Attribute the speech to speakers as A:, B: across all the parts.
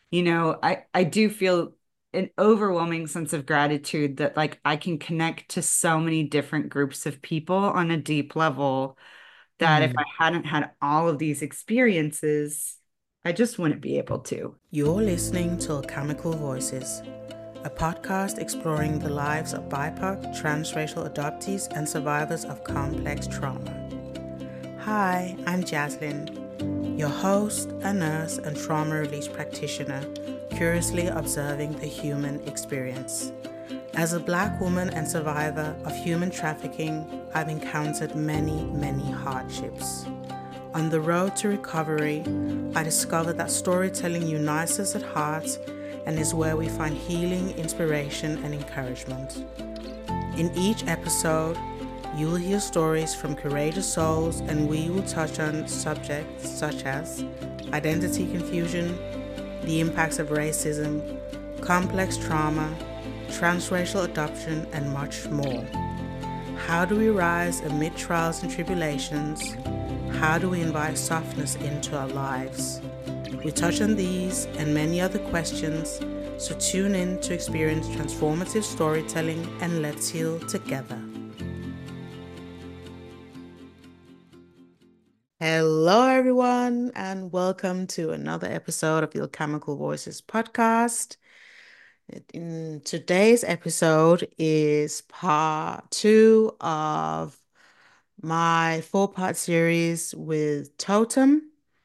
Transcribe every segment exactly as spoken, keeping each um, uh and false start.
A: you know, I, I do feel an overwhelming sense of gratitude that like I can connect to so many different groups of people on a deep level that if I
B: Mm.
A: hadn't had all of these experiences, I just wouldn't be able to.
B: You're listening to Alchemical Voices, a podcast exploring the lives of B I P O C, transracial adoptees, and survivors of complex trauma. Hi, I'm Jaslyn, your host, a nurse, and trauma release practitioner, curiously observing the human experience. As a Black woman and survivor of human trafficking, I've encountered many, many hardships. On the road to recovery, I discovered that storytelling unites us at heart and is where we find healing, inspiration, and encouragement. In each episode, you will hear stories from courageous souls, and we will touch on subjects such as identity confusion, the impacts of racism, complex trauma, transracial adoption, and much more. How do we rise amid trials and tribulations? How do we invite softness into our lives? We touch on these and many other questions, so tune in to experience transformative storytelling and let's heal together. Hello, everyone, and welcome to another episode of the Alchemical Voices podcast. In today's episode is part two of my four-part series with Totem.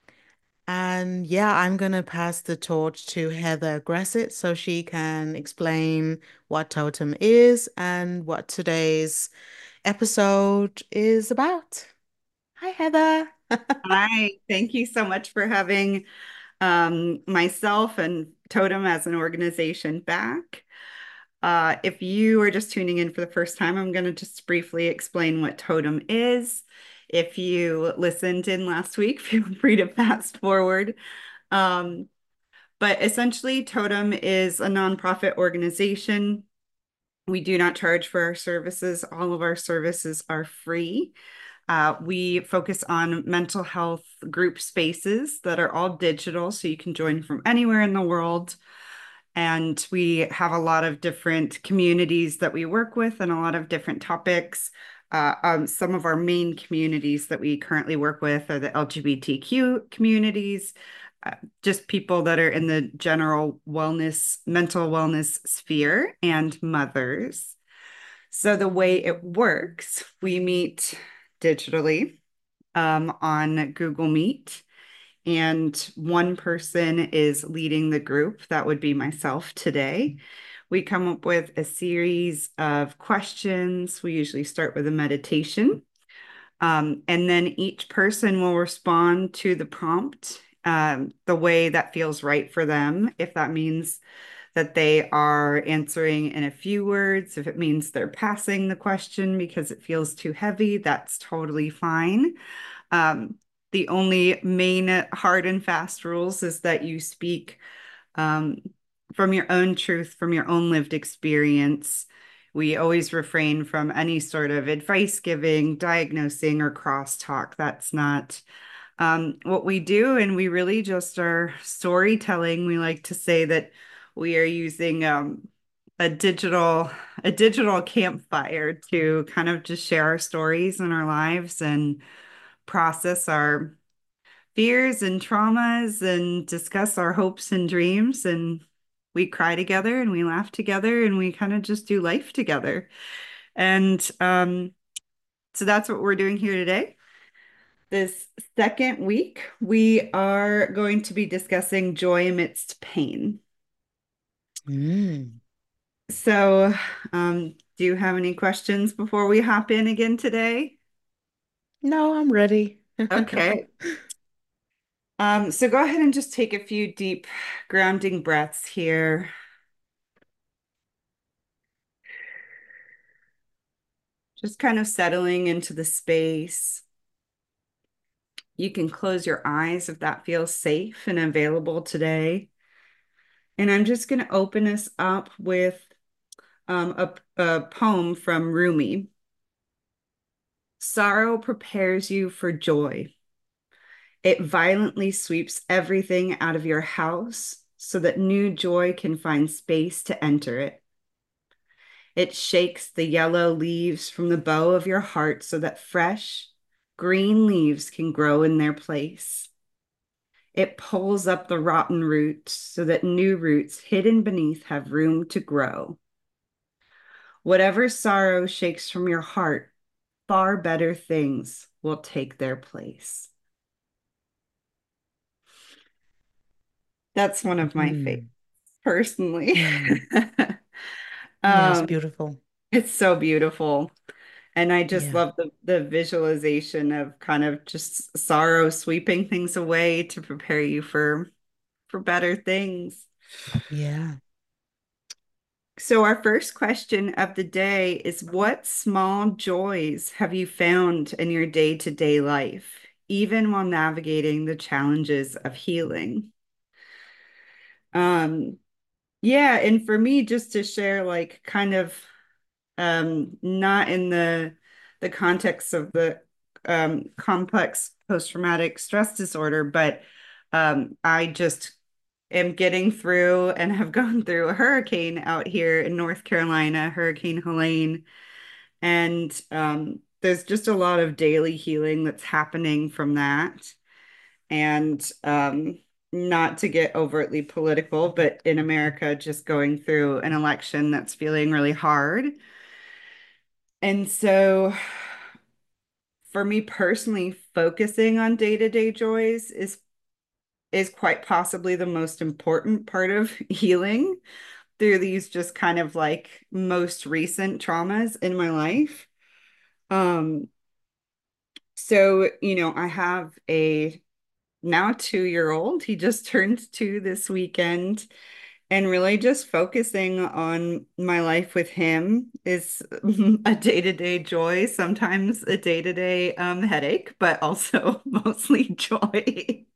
B: And yeah, I'm going to pass the torch to Heather Gressett so she can explain what Totem is and what today's episode is about. Hi, Heather.
A: Hi, thank you so much for having um, myself and Totem as an organization back. Uh, if you are just tuning in for the first time, I'm going to just briefly explain what Totem is. If you listened in last week, feel free to fast forward. Um, but essentially, Totem is a nonprofit organization. We do not charge for our services. All of our services are free. Uh, we focus on mental health group spaces that are all digital, so you can join from anywhere in the world. And we have a lot of different communities that we work with and a lot of different topics. Uh, um, some of our main communities that we currently work with are the L G B T Q communities, uh, just people that are in the general wellness, mental wellness sphere, and mothers. So the way it works, we meet digitally um, on Google Meet, and one person is leading the group. That would be myself today. We come up with a series of questions. We usually start with a meditation, um, and then each person will respond to the prompt um, the way that feels right for them. If that means that they are answering in a few words, if it means they're passing the question because it feels too heavy, that's totally fine. Um, the only main hard and fast rules is that you speak um, from your own truth, from your own lived experience. We always refrain from any sort of advice giving, diagnosing, or crosstalk. That's not um, what we do. And we really just are storytelling. We like to say that we are using um, a digital a digital campfire to kind of just share our stories and our lives and process our fears and traumas and discuss our hopes and dreams. And we cry together and we laugh together and we kind of just do life together. And um, so that's what we're doing here today. This second week, we are going to be discussing joy amidst pain.
B: Mm.
A: So, um, do you have any questions before we hop in again today?
B: No, I'm ready.
A: Okay. Um, so go ahead and just take a few deep grounding breaths here. Just kind of settling into the space. You can close your eyes if that feels safe and available today. And I'm just going to open us up with um, a, a poem from Rumi. Sorrow prepares you for joy. It violently sweeps everything out of your house so that new joy can find space to enter it. It shakes the yellow leaves from the bow of your heart so that fresh, green leaves can grow in their place. It pulls up the rotten roots so that new roots hidden beneath have room to grow. Whatever sorrow shakes from your heart, far better things will take their place. That's one of my favorites,
B: Mm,
A: personally.
B: mm. Yeah, it's
A: um,
B: beautiful.
A: it's so beautiful. And I just
B: Yeah,
A: love the the visualization of kind of just sorrow sweeping things away to prepare you for for better things.
B: yeah.
A: So our first question of the day is, what small joys have you found in your day-to-day life, even while navigating the challenges of healing? Um, yeah, and for me, just to share, like, kind of um, not in the the context of the um, complex post-traumatic stress disorder, but um, I just am getting through and have gone through a hurricane out here in North Carolina, Hurricane Helene, and um, there's just a lot of daily healing that's happening from that. And um, not to get overtly political, but in America, just going through an election that's feeling really hard. And so for me personally, focusing on day-to-day joys is is quite possibly the most important part of healing through these just kind of like most recent traumas in my life. Um, so, you know, I have a now two-year-old. He just turned two this weekend. And really just focusing on my life with him is a day-to-day joy, sometimes a day-to-day um, headache, but also mostly joy.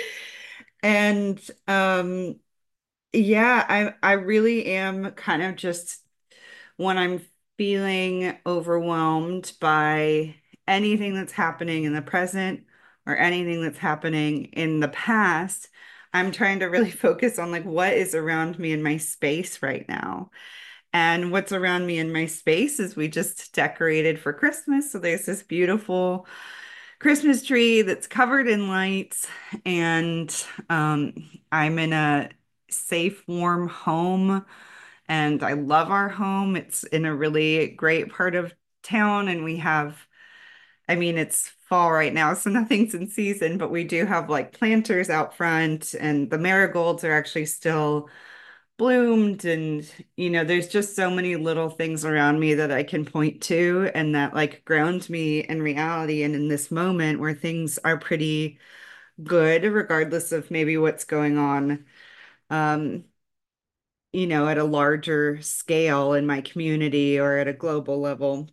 A: And um, yeah, I I really am kind of just when I'm feeling overwhelmed by anything that's happening in the present or anything that's happening in the past, I'm trying to really focus on like what is around me in my space right now. And what's around me in my space is we just decorated for Christmas. So there's this beautiful Christmas tree that's covered in lights, and um, I'm in a safe, warm home, and I love our home. It's in a really great part of town, and we have, I mean, it's fall right now, so nothing's in season, but we do have like planters out front, and the marigolds are actually still bloomed. And, you know, there's just so many little things around me that I can point to and that like ground me in reality and in this moment where things are pretty good, regardless of maybe what's going on. Um, you know, at a larger scale in my community or at a global level.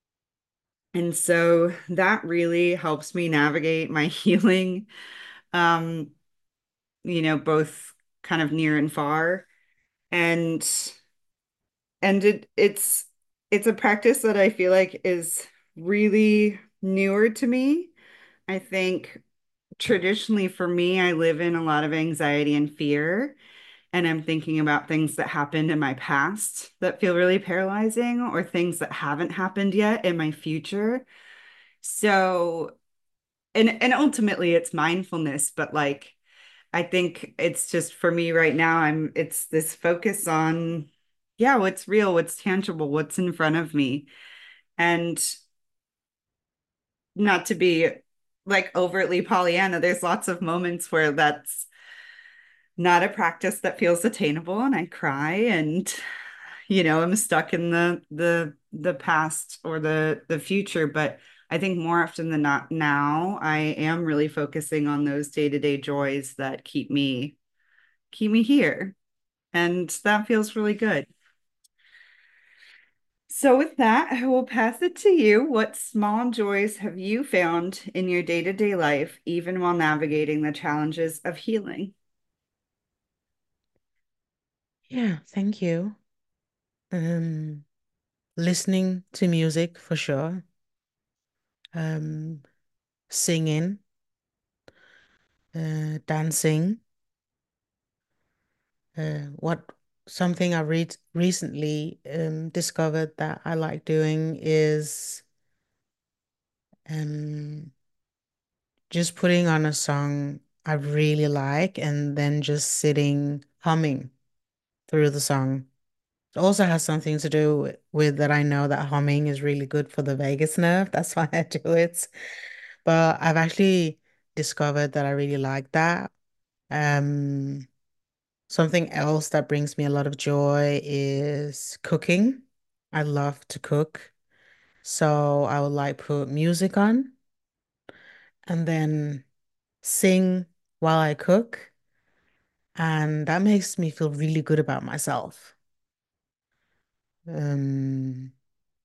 A: And so that really helps me navigate my healing, um, you know, both kind of near and far. And and it it's it's a practice that I feel like is really newer to me. I think traditionally for me, I live in a lot of anxiety and fear. And I'm thinking about things that happened in my past that feel really paralyzing or things that haven't happened yet in my future. So, and and ultimately it's mindfulness, but like I think it's just for me right now, I'm it's this focus on yeah, what's real, what's tangible, what's in front of me. And not to be like overtly Pollyanna, there's lots of moments where that's not a practice that feels attainable and I cry and you know, I'm stuck in the the the past or the the future, but I think more often than not now, I am really focusing on those day-to-day joys that keep me keep me here. And that feels really good. So with that, I will pass it to you. What small joys have you found in your day-to-day life, even while navigating the challenges of healing?
B: Yeah, thank you. Um, listening to music for sure. Um, singing, uh, dancing, Uh, what something I read recently um, discovered that I like doing is um, just putting on a song I really like and then just sitting humming through the song. It also has something to do with, with that I know that humming is really good for the vagus nerve. That's why I do it. But I've actually discovered that I really like that. Um, Something else that brings me a lot of joy is cooking. I love to cook. So I would like put music on and then sing while I cook. And that makes me feel really good about myself. Um,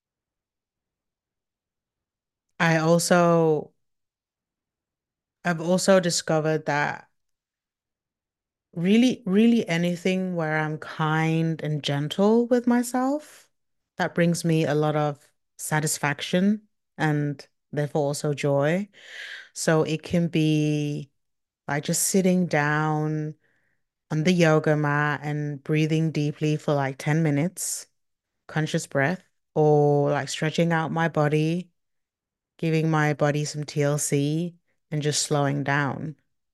B: I also, I've also discovered that really, really anything where I'm kind and gentle with myself, that brings me a lot of satisfaction and therefore also joy. So it can be like just sitting down on the yoga mat and breathing deeply for like ten minutes, conscious breath, or like stretching out my body, giving my body some T L C and just slowing down.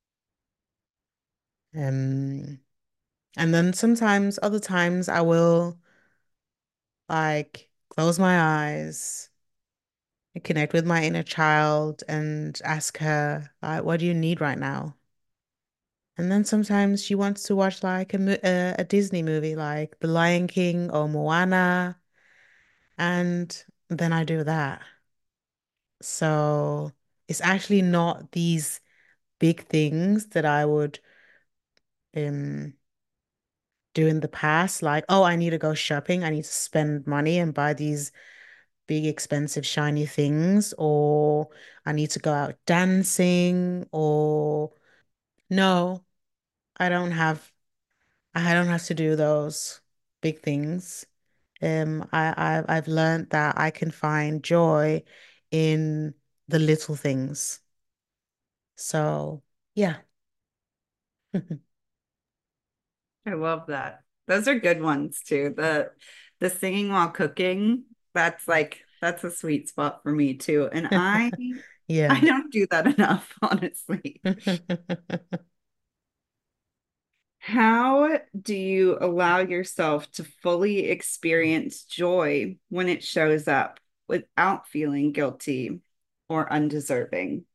B: Um, and then sometimes, other times, I will like close my eyes and connect with my inner child and ask her, like, what do you need right now? And then sometimes she wants to watch like a, mo- a, a Disney movie like The Lion King or Moana, and then I do that. So it's actually not these big things that I would um do in the past, like, oh, I need to go shopping, I need to spend money and buy these big, expensive, shiny things, or I need to go out dancing, or no, I don't have, I don't have to do those big things. Um, I, I, I've learned that I can find joy in the little things. So, yeah.
A: I love that. Those are good ones too. The the singing while cooking, that's like that's a sweet spot for me too. And I I
B: Yeah.
A: don't do that enough, honestly. How do you allow yourself to fully experience joy when it shows up without feeling guilty or undeserving?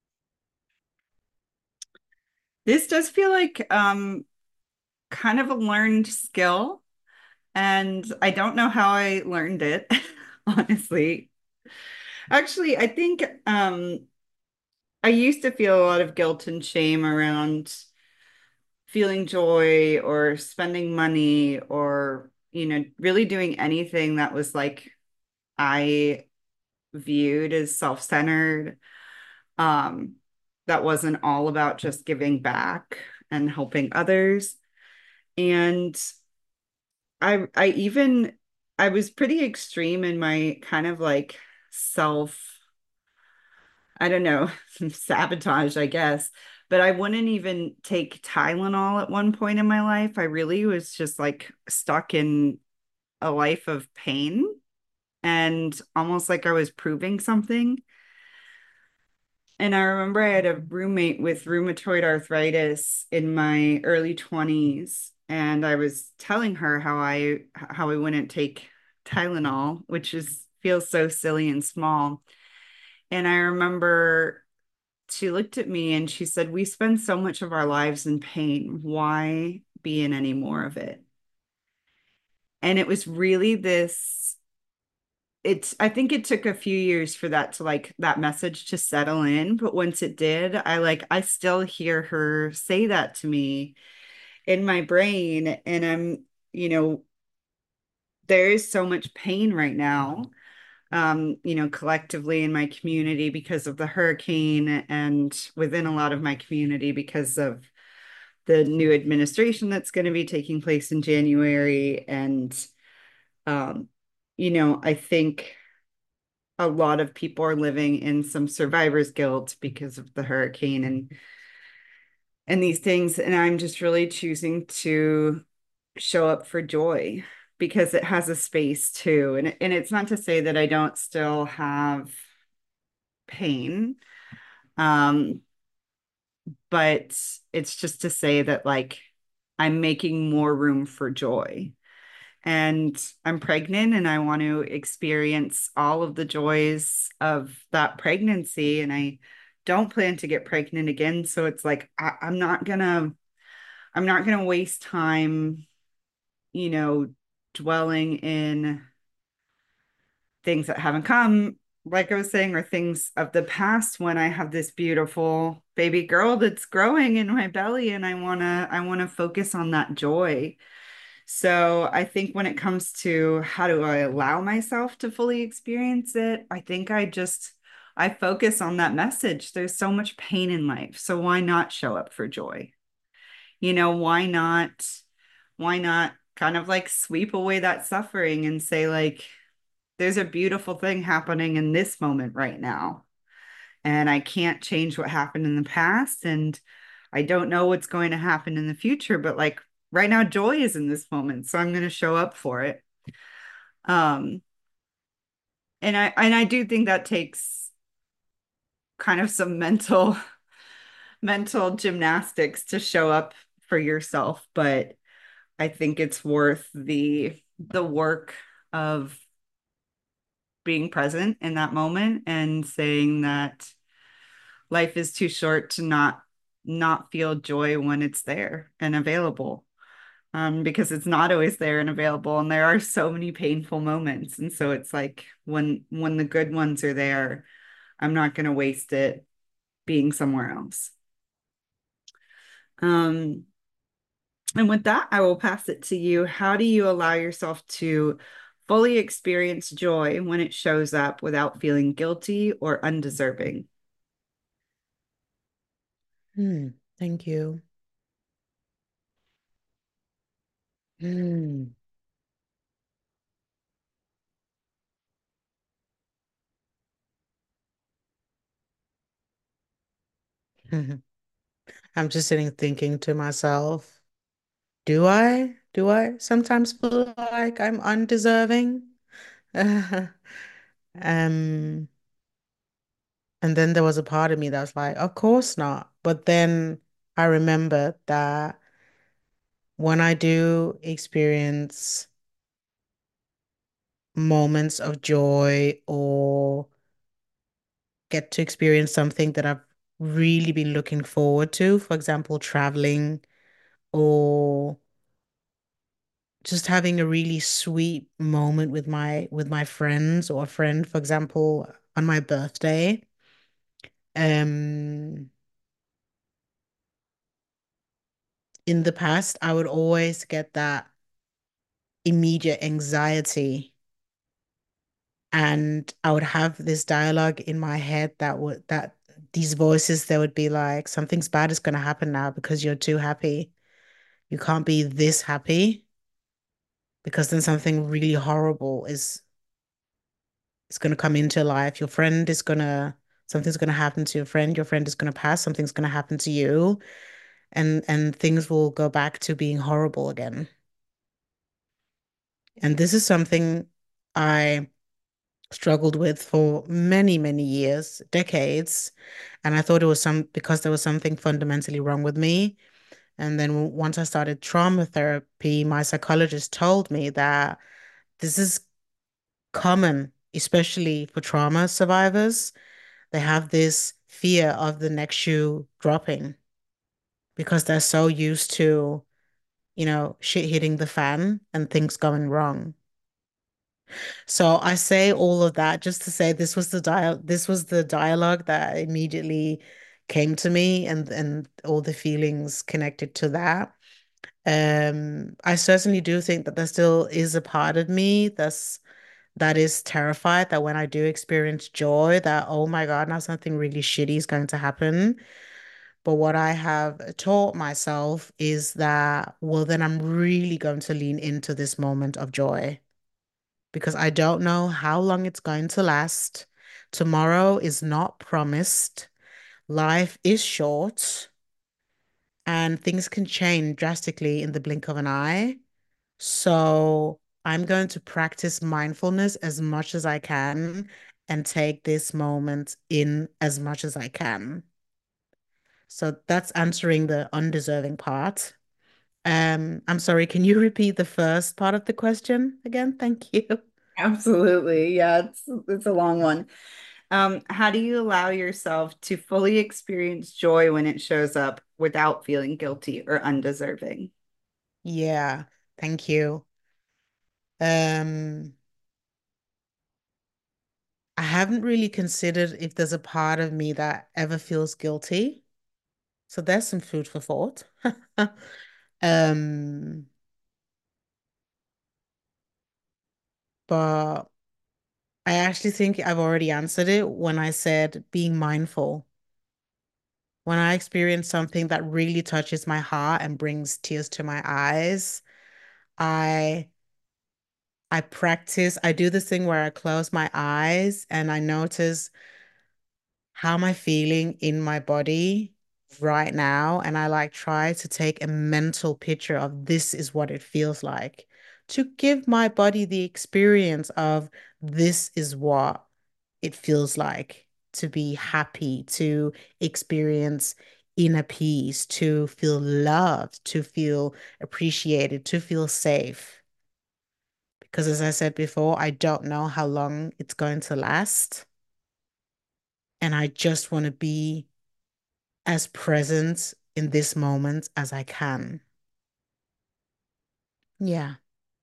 A: This does feel like um kind of a learned skill, and I don't know how I learned it, honestly. Actually, I think um I used to feel a lot of guilt and shame around feeling joy or spending money or, you know, really doing anything that was like I viewed as self-centered, um, that wasn't all about just giving back and helping others. And I I even I was pretty extreme in my kind of like self, I don't know, sabotage, I guess. But I wouldn't even take Tylenol at one point in my life. I really was just like stuck in a life of pain and almost like I was proving something. And I remember I had a roommate with rheumatoid arthritis in my early twenties, and I was telling her how I how I wouldn't take Tylenol, which is feels so silly and small. And I remember she looked at me and she said, "We spend so much of our lives in pain. Why be in any more of it?" And it was really this it's I think it took a few years for that to like that message to settle in, but once it did, I like I still hear her say that to me in my brain, and I'm, you know, there is so much pain right now, um, you know, collectively in my community because of the hurricane and within a lot of my community because of the new administration that's going to be taking place in January. And um, you know, I think a lot of people are living in some survivor's guilt because of the hurricane and and these things, and I'm just really choosing to show up for joy because it has a space too. And, and it's not to say that I don't still have pain. Um, but it's just to say that like I'm making more room for joy. And I'm pregnant and I want to experience all of the joys of that pregnancy. And I don't plan to get pregnant again. So it's like I, I'm not gonna I'm not gonna waste time, you know, dwelling in things that haven't come, like I was saying, or things of the past when I have this beautiful baby girl that's growing in my belly and I wanna I wanna focus on that joy. So I think when it comes to how do I allow myself to fully experience it, I think I just I focus on that message. There's so much pain in life. So why not show up for joy? You know, why not why not kind of like sweep away that suffering and say like there's a beautiful thing happening in this moment right now. And I can't change what happened in the past and I don't know what's going to happen in the future, but like right now joy is in this moment, so I'm going to show up for it. Um and I and I do think that takes kind of some mental mental gymnastics to show up for yourself, but I think it's worth the the work of being present in that moment and saying that life is too short to not not feel joy when it's there and available, um, because it's not always there and available and there are so many painful moments, and so it's like when when the good ones are there, I'm not going to waste it being somewhere else. um, and with that I will pass it to you. How do you allow yourself to fully experience joy when it shows up without feeling guilty or undeserving?
B: Hmm, thank you. Hmm. I'm just sitting thinking to myself, do I? Do I sometimes feel like I'm undeserving? Um, and then there was a part of me that was like, of course not. But then I remember that when I do experience moments of joy or get to experience something that I've really been looking forward to, for example, traveling or just having a really sweet moment with my with my friends or a friend, for example, on my birthday. Um, in the past, I would always get that immediate anxiety, and I would have this dialogue in my head that would that these voices that would be like, something's bad is going to happen now because you're too happy. You can't be this happy because then something really horrible is is going to come into life. Your friend is going to Something's going to happen to your friend. Your friend is going to pass. Something's going to happen to you, and and things will go back to being horrible again. And this is something I struggled with for many, many years, decades. And I thought it was some because there was something fundamentally wrong with me. And then once I started trauma therapy, my psychologist told me that this is common, especially for trauma survivors. They have this fear of the next shoe dropping because they're so used to, you know, shit hitting the fan and things going wrong. So I say all of that just to say this was the dial this was the dialogue that immediately came to me, and and all the feelings connected to that. Um, I certainly do think that there still is a part of me that's that is terrified that when I do experience joy, that oh my God, now something really shitty is going to happen. But what I have taught myself is that, well, then I'm really going to lean into this moment of joy because I don't know how long it's going to last. Tomorrow is not promised. Life is short and things can change drastically in the blink of an eye. So I'm going to practice mindfulness as much as I can and take this moment in as much as I can. So that's answering the undeserving part. Um, I'm sorry, can you repeat the first part of the question again? Thank you.
A: Absolutely. Yeah, it's it's a long one. Um, how do you allow yourself to fully experience joy when it shows up without feeling guilty or undeserving?
B: Yeah, thank you. Um, I haven't really considered if there's a part of me that ever feels guilty. So there's some food for thought. Um, but I actually think I've already answered it when I said being mindful. When I experience something that really touches my heart and brings tears to my eyes, I I practice, I do this thing where I close my eyes and I notice how am I feeling in my body right now? And I like try to take a mental picture of this is what it feels like to give my body the experience of this is what it feels like to be happy, to experience inner peace, to feel loved, to feel appreciated, to feel safe. Because as I said before, I don't know how long it's going to last. And I just want to be as present in this moment as I can. Yeah,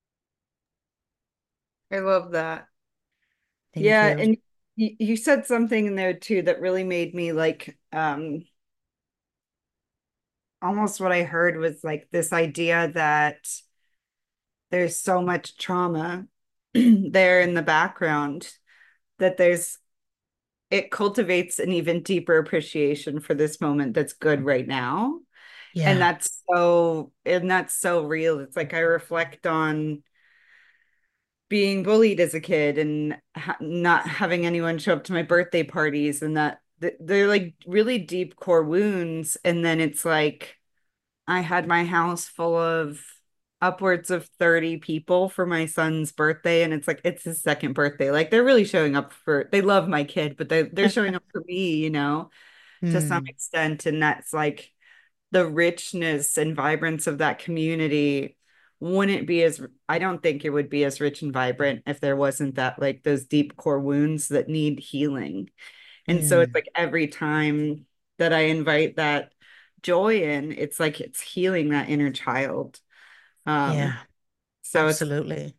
A: I love that.
B: thank
A: Yeah,
B: you.
A: and you, you said something in there too that really made me like um almost what I heard was like this idea that there's so much trauma there in the background that there's it cultivates an even deeper appreciation for this moment that's good right now. And
B: Yeah,
A: that's so and that's so real. It's like I reflect on being bullied as a kid and ha not having anyone show up to my birthday parties and that th they're like really deep core wounds. And then it's like I had my house full of upwards of thirty people for my son's birthday, and it's like it's his second birthday. Like they're really showing up for they love my kid, but they they're showing up for me, you know, to some
B: mm,
A: extent. And that's like the richness and vibrance of that community wouldn't be as I don't think it would be as rich and vibrant if there wasn't that like those deep core wounds that need healing. And so it's
B: mm.
A: like every time that I invite that joy in, it's like it's healing that inner child. Um,
B: Yeah,
A: so it's
B: absolutely.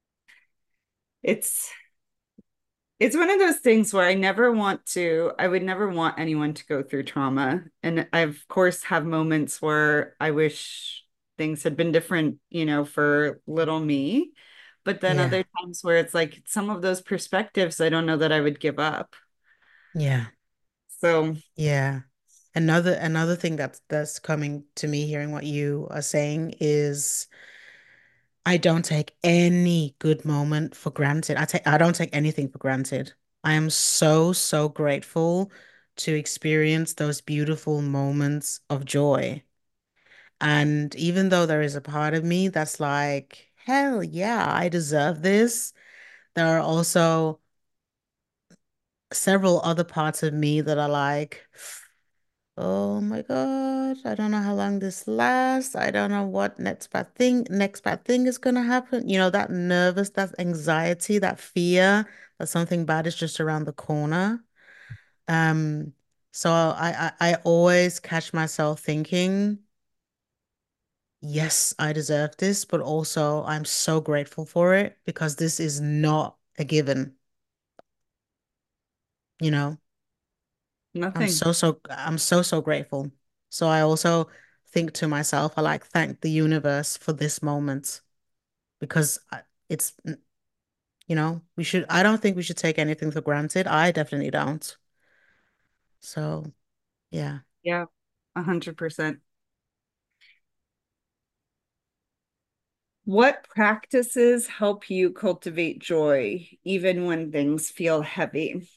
A: it's it's one of those things where I never want to, I would never want anyone to go through trauma. And I, of course, have moments where I wish things had been different, you know, for little me. But then
B: Yeah,
A: other times where it's like some of those perspectives, I don't know that I would give up.
B: yeah,
A: So
B: yeah. Another another thing that's that's coming to me hearing what you are saying is I don't take any good moment for granted. I take I don't take anything for granted. I am so, so grateful to experience those beautiful moments of joy. And even though there is a part of me that's like, hell yeah, I deserve this, there are also several other parts of me that are like, oh my God, I don't know how long this lasts. I don't know what next bad thing, next bad thing is gonna happen. You know, that nervous, that anxiety, that fear that something bad is just around the corner. Um, so I, I, I always catch myself thinking, yes, I deserve this, but also I'm so grateful for it because this is not a given, you know. I'm
A: nothing.
B: so so I'm so so grateful. So I also think to myself, I like thank the universe for this moment because I- it's you know, we should I don't think we should take anything for granted. I definitely don't. So, yeah.
A: Yeah, a hundred percent. What practices help you cultivate joy even when things feel heavy?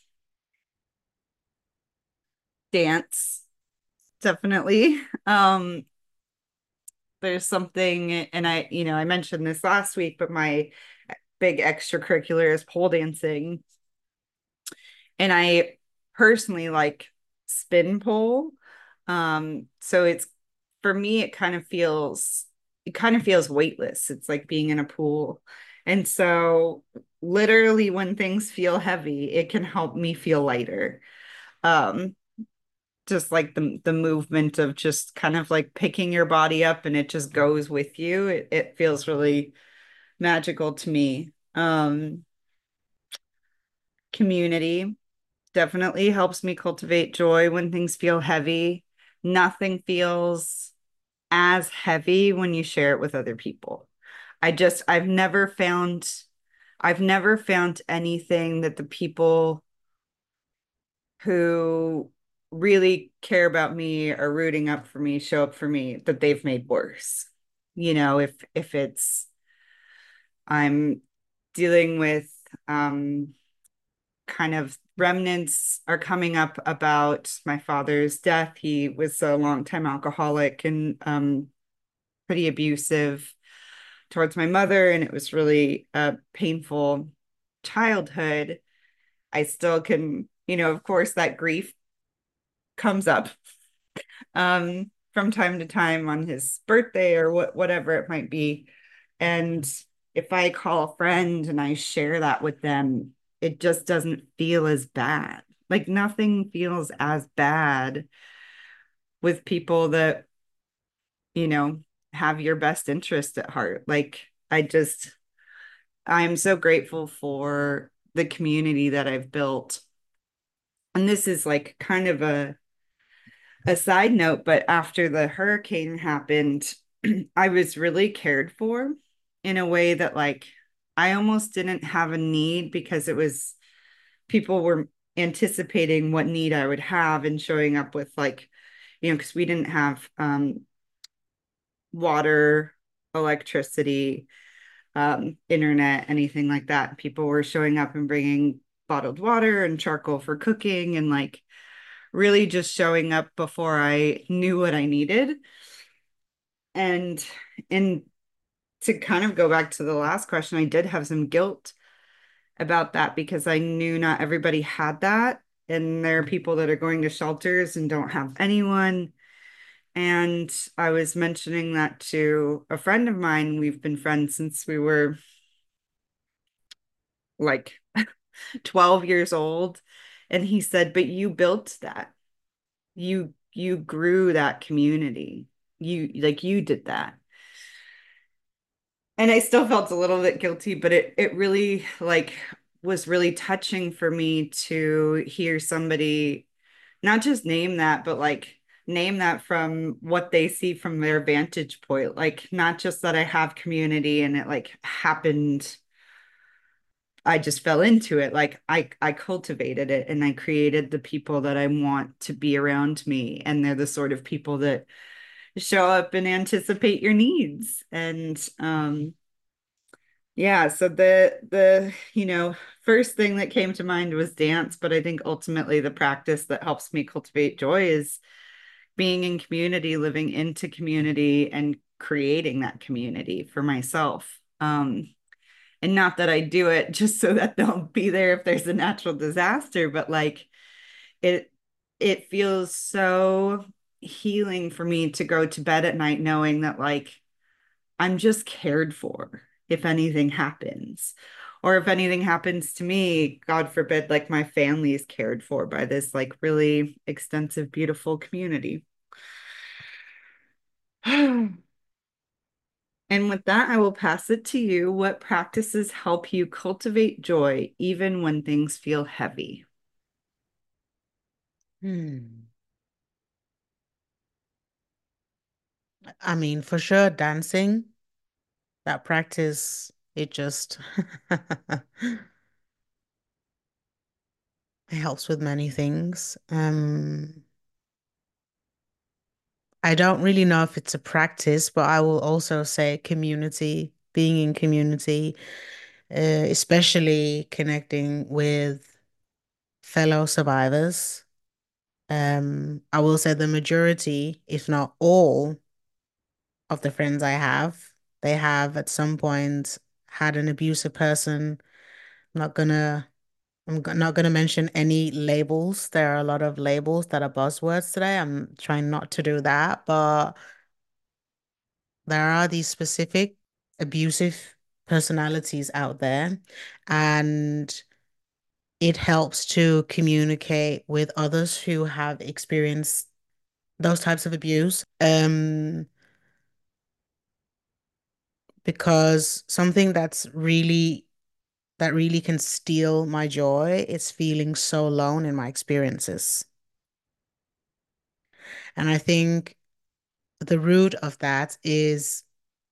A: Dance, definitely. Um, there's something, and I, you know, I mentioned this last week, but my big extracurricular is pole dancing. And I personally like spin pole. Um, so it's for me, it kind of feels it kind of feels weightless. It's like being in a pool. And so literally when things feel heavy, it can help me feel lighter. Um, just like the the movement of just kind of like picking your body up and it just goes with you. It, it feels really magical to me. Um, community definitely helps me cultivate joy when things feel heavy. Nothing feels as heavy when you share it with other people. I just, I've never found, I've never found anything that the people who really care about me are rooting up for me, show up for me, that they've made worse. You know, if if it's I'm dealing with um kind of remnants are coming up about my father's death. He was a longtime alcoholic and um, pretty abusive towards my mother, and it was really a painful childhood. I still can, you know, of course, that grief comes up um, from time to time on his birthday or what, whatever it might be. And if I call a friend and I share that with them, it just doesn't feel as bad. Like nothing feels as bad with people that, you know, have your best interest at heart. Like I just, I'm so grateful for the community that I've built. And this is like kind of a a side note, but after the hurricane happened, I was really cared for in a way that like I almost didn't have a need because it was people were anticipating what need I would have and showing up with like, you know, because we didn't have um, water, electricity, um, internet, anything like that. People were showing up and bringing bottled water and charcoal for cooking and like really just showing up before I knew what I needed. And and to kind of go back to the last question, I did have some guilt about that because I knew not everybody had that. And there are people that are going to shelters and don't have anyone. And I was mentioning that to a friend of mine. We've been friends since we were like twelve years old. And he said, but you built that. You you grew that community. You like you did that. And I still felt a little bit guilty, but it it really like was really touching for me to hear somebody not just name that, but like name that from what they see from their vantage point. Like not just that I have community and it like happened, I just fell into it. Like I I cultivated it and I created the people that I want to be around me. And they're the sort of people that show up and anticipate your needs. And um yeah, so the the you know first thing that came to mind was dance, but I think ultimately the practice that helps me cultivate joy is being in community, living into community, and creating that community for myself. Um, and not that I do it just so that they'll be there if there's a natural disaster, but like it it feels so healing for me to go to bed at night knowing that like I'm just cared for if anything happens. Or if anything happens to me, God forbid, like my family is cared for by this like really extensive, beautiful community. And with that, I will pass it to you. What practices help you cultivate joy even when things feel heavy?
B: Hmm. I mean, for sure, dancing, that practice, it just it helps with many things. Um, I don't really know if it's a practice, but I will also say community, being in community, uh, especially connecting with fellow survivors. Um, I will say the majority, if not all, of the friends I have. They have at some point had an abusive person. I'm not gonna I'm go- not gonna mention any labels. There are a lot of labels that are buzzwords today. I'm trying not to do that, but there are these specific abusive personalities out there, and it helps to communicate with others who have experienced those types of abuse. Um, because something that's really that really can steal my joy is feeling so alone in my experiences. And I think the root of that is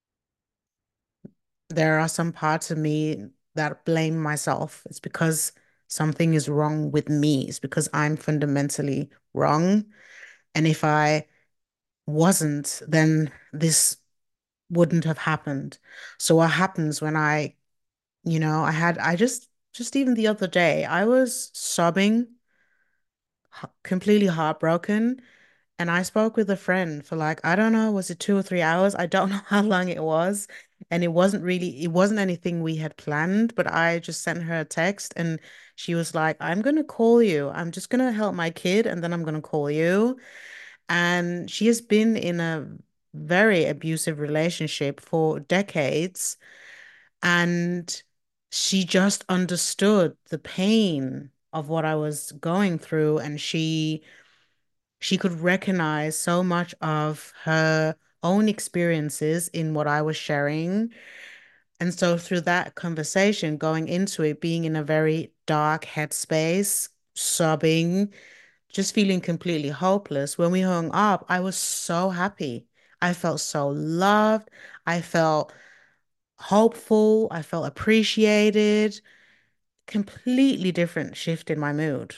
B: there are some parts of me that blame myself. It's because something is wrong with me. It's because I'm fundamentally wrong. And if I wasn't, then this wouldn't have happened. So what happens when I, you know, I had, I just, just even the other day, I was sobbing, h- completely heartbroken. And I spoke with a friend for like, I don't know, was it two or three hours? I don't know how long it was. And it wasn't really, it wasn't anything we had planned, but I just sent her a text and she was like, I'm going to call you. I'm just going to help my kid and then I'm going to call you. And she has been in a very abusive relationship for decades. And she just understood the pain of what I was going through. And she, she could recognize so much of her own experiences in what I was sharing. And so through that conversation, going into it, being in a very dark headspace, sobbing, just feeling completely hopeless. When we hung up, I was so happy. I felt so loved. I felt hopeful. I felt appreciated. Completely different shift in my mood.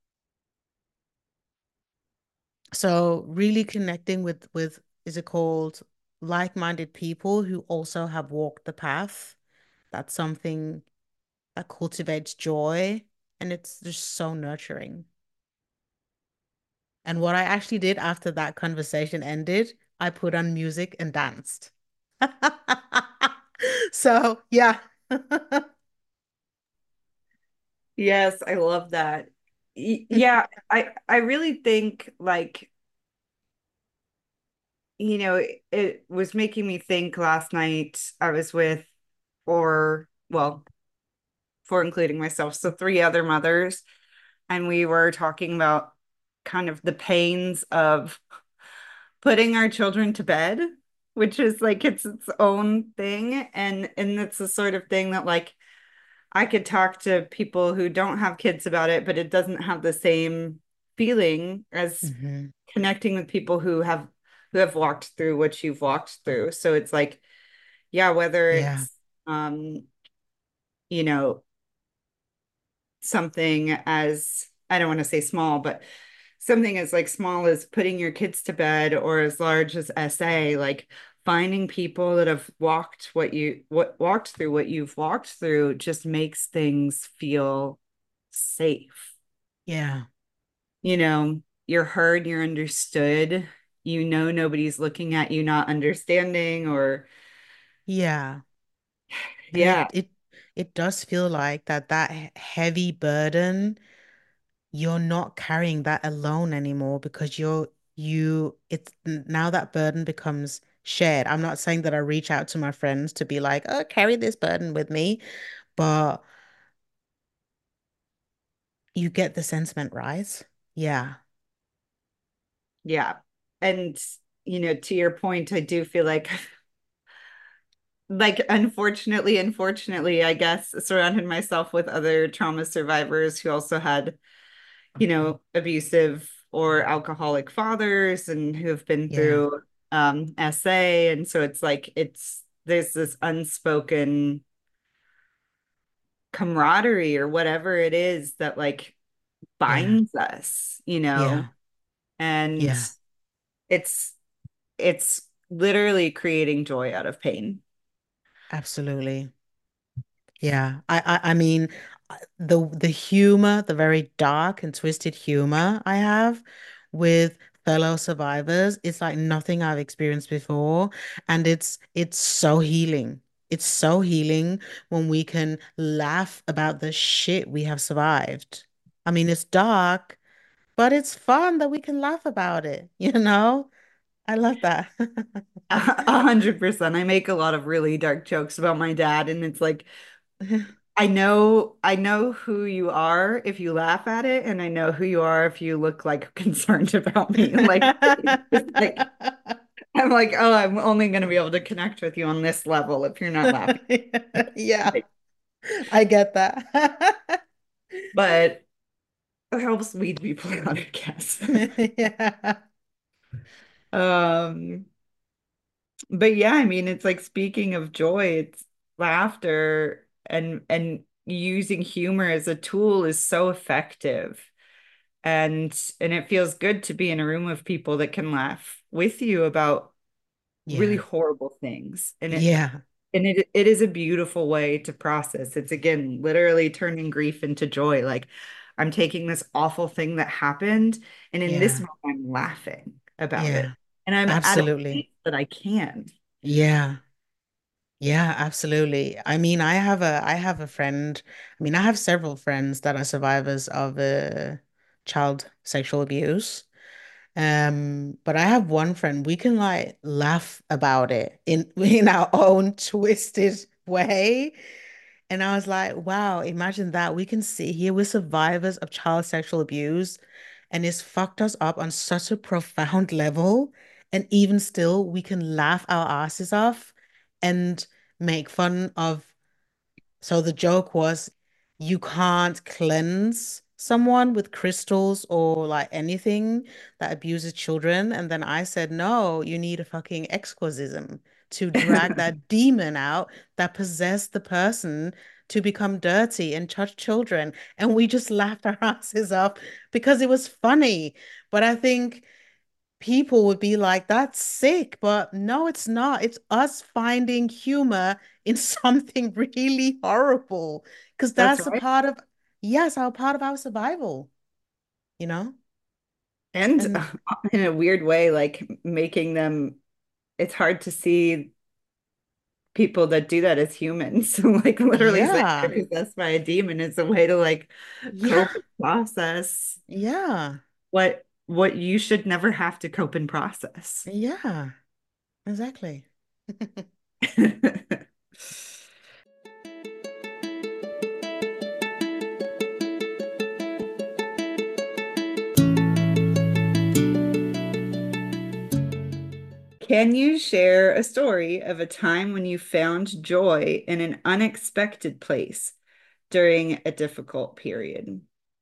B: So really connecting with with is it called like-minded people who also have walked the path. That's something that cultivates joy and it's just so nurturing. And what I actually did after that conversation ended, I put on music and danced. So, yeah.
A: Yes, I love that. Y- Yeah, I I really think like, you know, it, it was making me think last night I was with, or well, for including myself, so three other mothers, and we were talking about kind of the pains of putting our children to bed, which is like it's its own thing, and and it's the sort of thing that like I could talk to people who don't have kids about it, but it doesn't have the same feeling as
B: Hmm.
A: connecting with people who have who have walked through what you've walked through. So it's like, yeah, whether
B: Yeah,
A: it's um, you know, something as I don't want to say small, but something as like small as putting your kids to bed or as large as S A, like finding people that have walked what you what walked through what you've walked through just makes things feel safe.
B: yeah,
A: You know, you're heard, you're understood. You know nobody's looking at you not understanding or
B: yeah. And
A: yeah,
B: it it it does feel like that that he- heavy burden, you're not carrying that alone anymore because you're you it's now that burden becomes shared. I'm not saying that I reach out to my friends to be like, oh, carry this burden with me, but you get the sentiment, right? Yeah.
A: yeah. And you know, to your point, I do feel like like unfortunately, unfortunately, I guess surrounded myself with other trauma survivors who also had, you know, abusive or alcoholic fathers and who have been
B: Yeah.
A: through um S A. And so it's like it's there's this unspoken camaraderie or whatever it is that like
B: Yeah.
A: binds us, you know,
B: Yeah.
A: and
B: Yeah.
A: it's it's literally creating joy out of pain.
B: Absolutely. Yeah. I, I I mean uh, the the humor, the very dark and twisted humor I have with fellow survivors, it's like nothing I've experienced before. And it's it's so healing. It's so healing when we can laugh about the shit we have survived. I mean, it's dark, but it's fun that we can laugh about it, you know? I love that.
A: A hundred percent. I make a lot of really dark jokes about my dad, and it's like I know I know who you are if you laugh at it, and I know who you are if you look like concerned about me. Like it's just like I'm like, oh, I'm only going to be able to connect with you on this level if you're not laughing.
B: Yeah, I get that.
A: But it helps weed people out, I guess.
B: Yeah.
A: Um, but yeah, I mean, it's like speaking of joy, it's laughter and and using humor as a tool is so effective. And and it feels good to be in a room of people that can laugh with you about really
B: Yeah.
A: horrible things. And it
B: Yeah.
A: and it it is a beautiful way to process. It's again literally turning grief into joy. Like I'm taking this awful thing that happened, and in this
B: Yeah.
A: moment I'm laughing about it.
B: Yeah.
A: And I'm at a place
B: Absolutely.
A: that I can.
B: Yeah. Yeah, absolutely. I mean, I have a I have a friend. I mean, I have several friends that are survivors of uh, child sexual abuse. Um, but I have one friend, we can like laugh about it in in our own twisted way. And I was like, wow, imagine that. We can see here we're survivors of child sexual abuse, and it's fucked us up on such a profound level. And even still, we can laugh our asses off and make fun of so the joke was you can't cleanse someone with crystals or like anything that abuses children. And then I said, no, you need a fucking exorcism to drag that demon out that possessed the person to become dirty and touch children. And we just laughed our asses off because it was funny. But I think people would be like, that's sick. But no, it's not. It's us finding humor in something really horrible because
A: That's
B: that's a
A: right.
B: part of, yes, our part of our survival, you know?
A: And
B: And
A: in a weird way, like making them, it's hard to see people that do that as humans. So like literally saying
B: yeah,
A: they're possessed by a demon is a way to like
B: yeah,
A: cope and process
B: yeah,
A: what what you should never have to cope and process.
B: yeah, exactly.
A: Can you share a story of a time when you found joy in an unexpected place during a difficult period?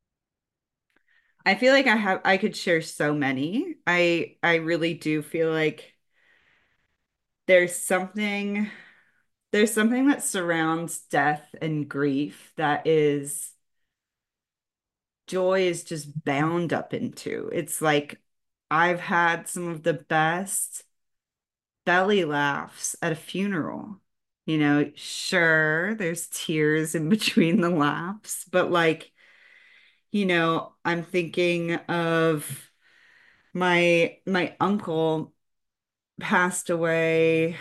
A: I feel like I have I could share so many. I I really do feel like there's something there's something that surrounds death and grief that is joy is just bound up into. It's like I've had some of the best belly laughs at a funeral. You know, sure, there's tears in between the laughs, but like, you know, I'm thinking of my my uncle passed away.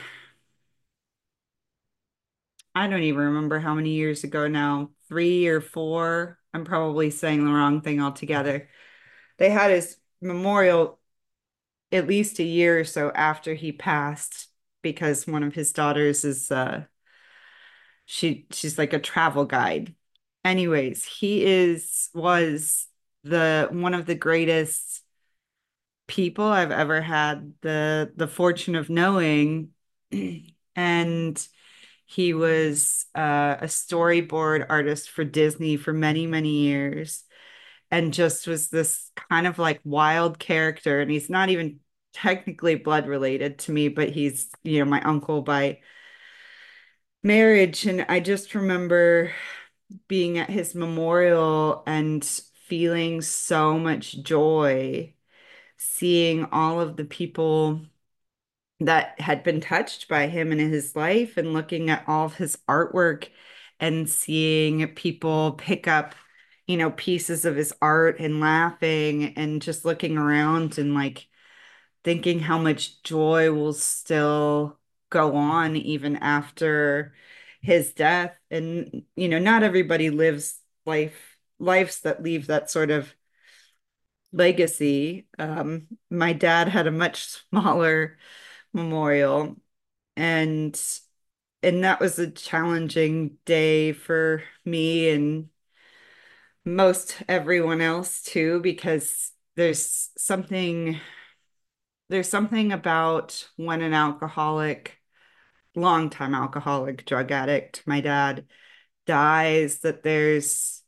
A: I don't even remember how many years ago now, three or four. I'm probably saying the wrong thing altogether. They had his memorial at least a year or so after he passed because one of his daughters is uh she she's like a travel guide. Anyways, he is was the one of the greatest people I've ever had the the fortune of knowing. And he was uh, a storyboard artist for Disney for many, many years and just was this kind of like wild character. And he's not even technically blood related to me, but he's, you know, my uncle by marriage. And I just remember being at his memorial and feeling so much joy, seeing all of the people that had been touched by him in his life and looking at all of his artwork and seeing people pick up, you know, pieces of his art and laughing and just looking around and like thinking how much joy will still go on even after his death. And, you know, not everybody lives life lives that leave that sort of legacy. Um, my dad had a much smaller memorial, and and that was a challenging day for me and most everyone else too, because there's something there's something about when an alcoholic, longtime alcoholic, drug addict, my dad, dies, that there's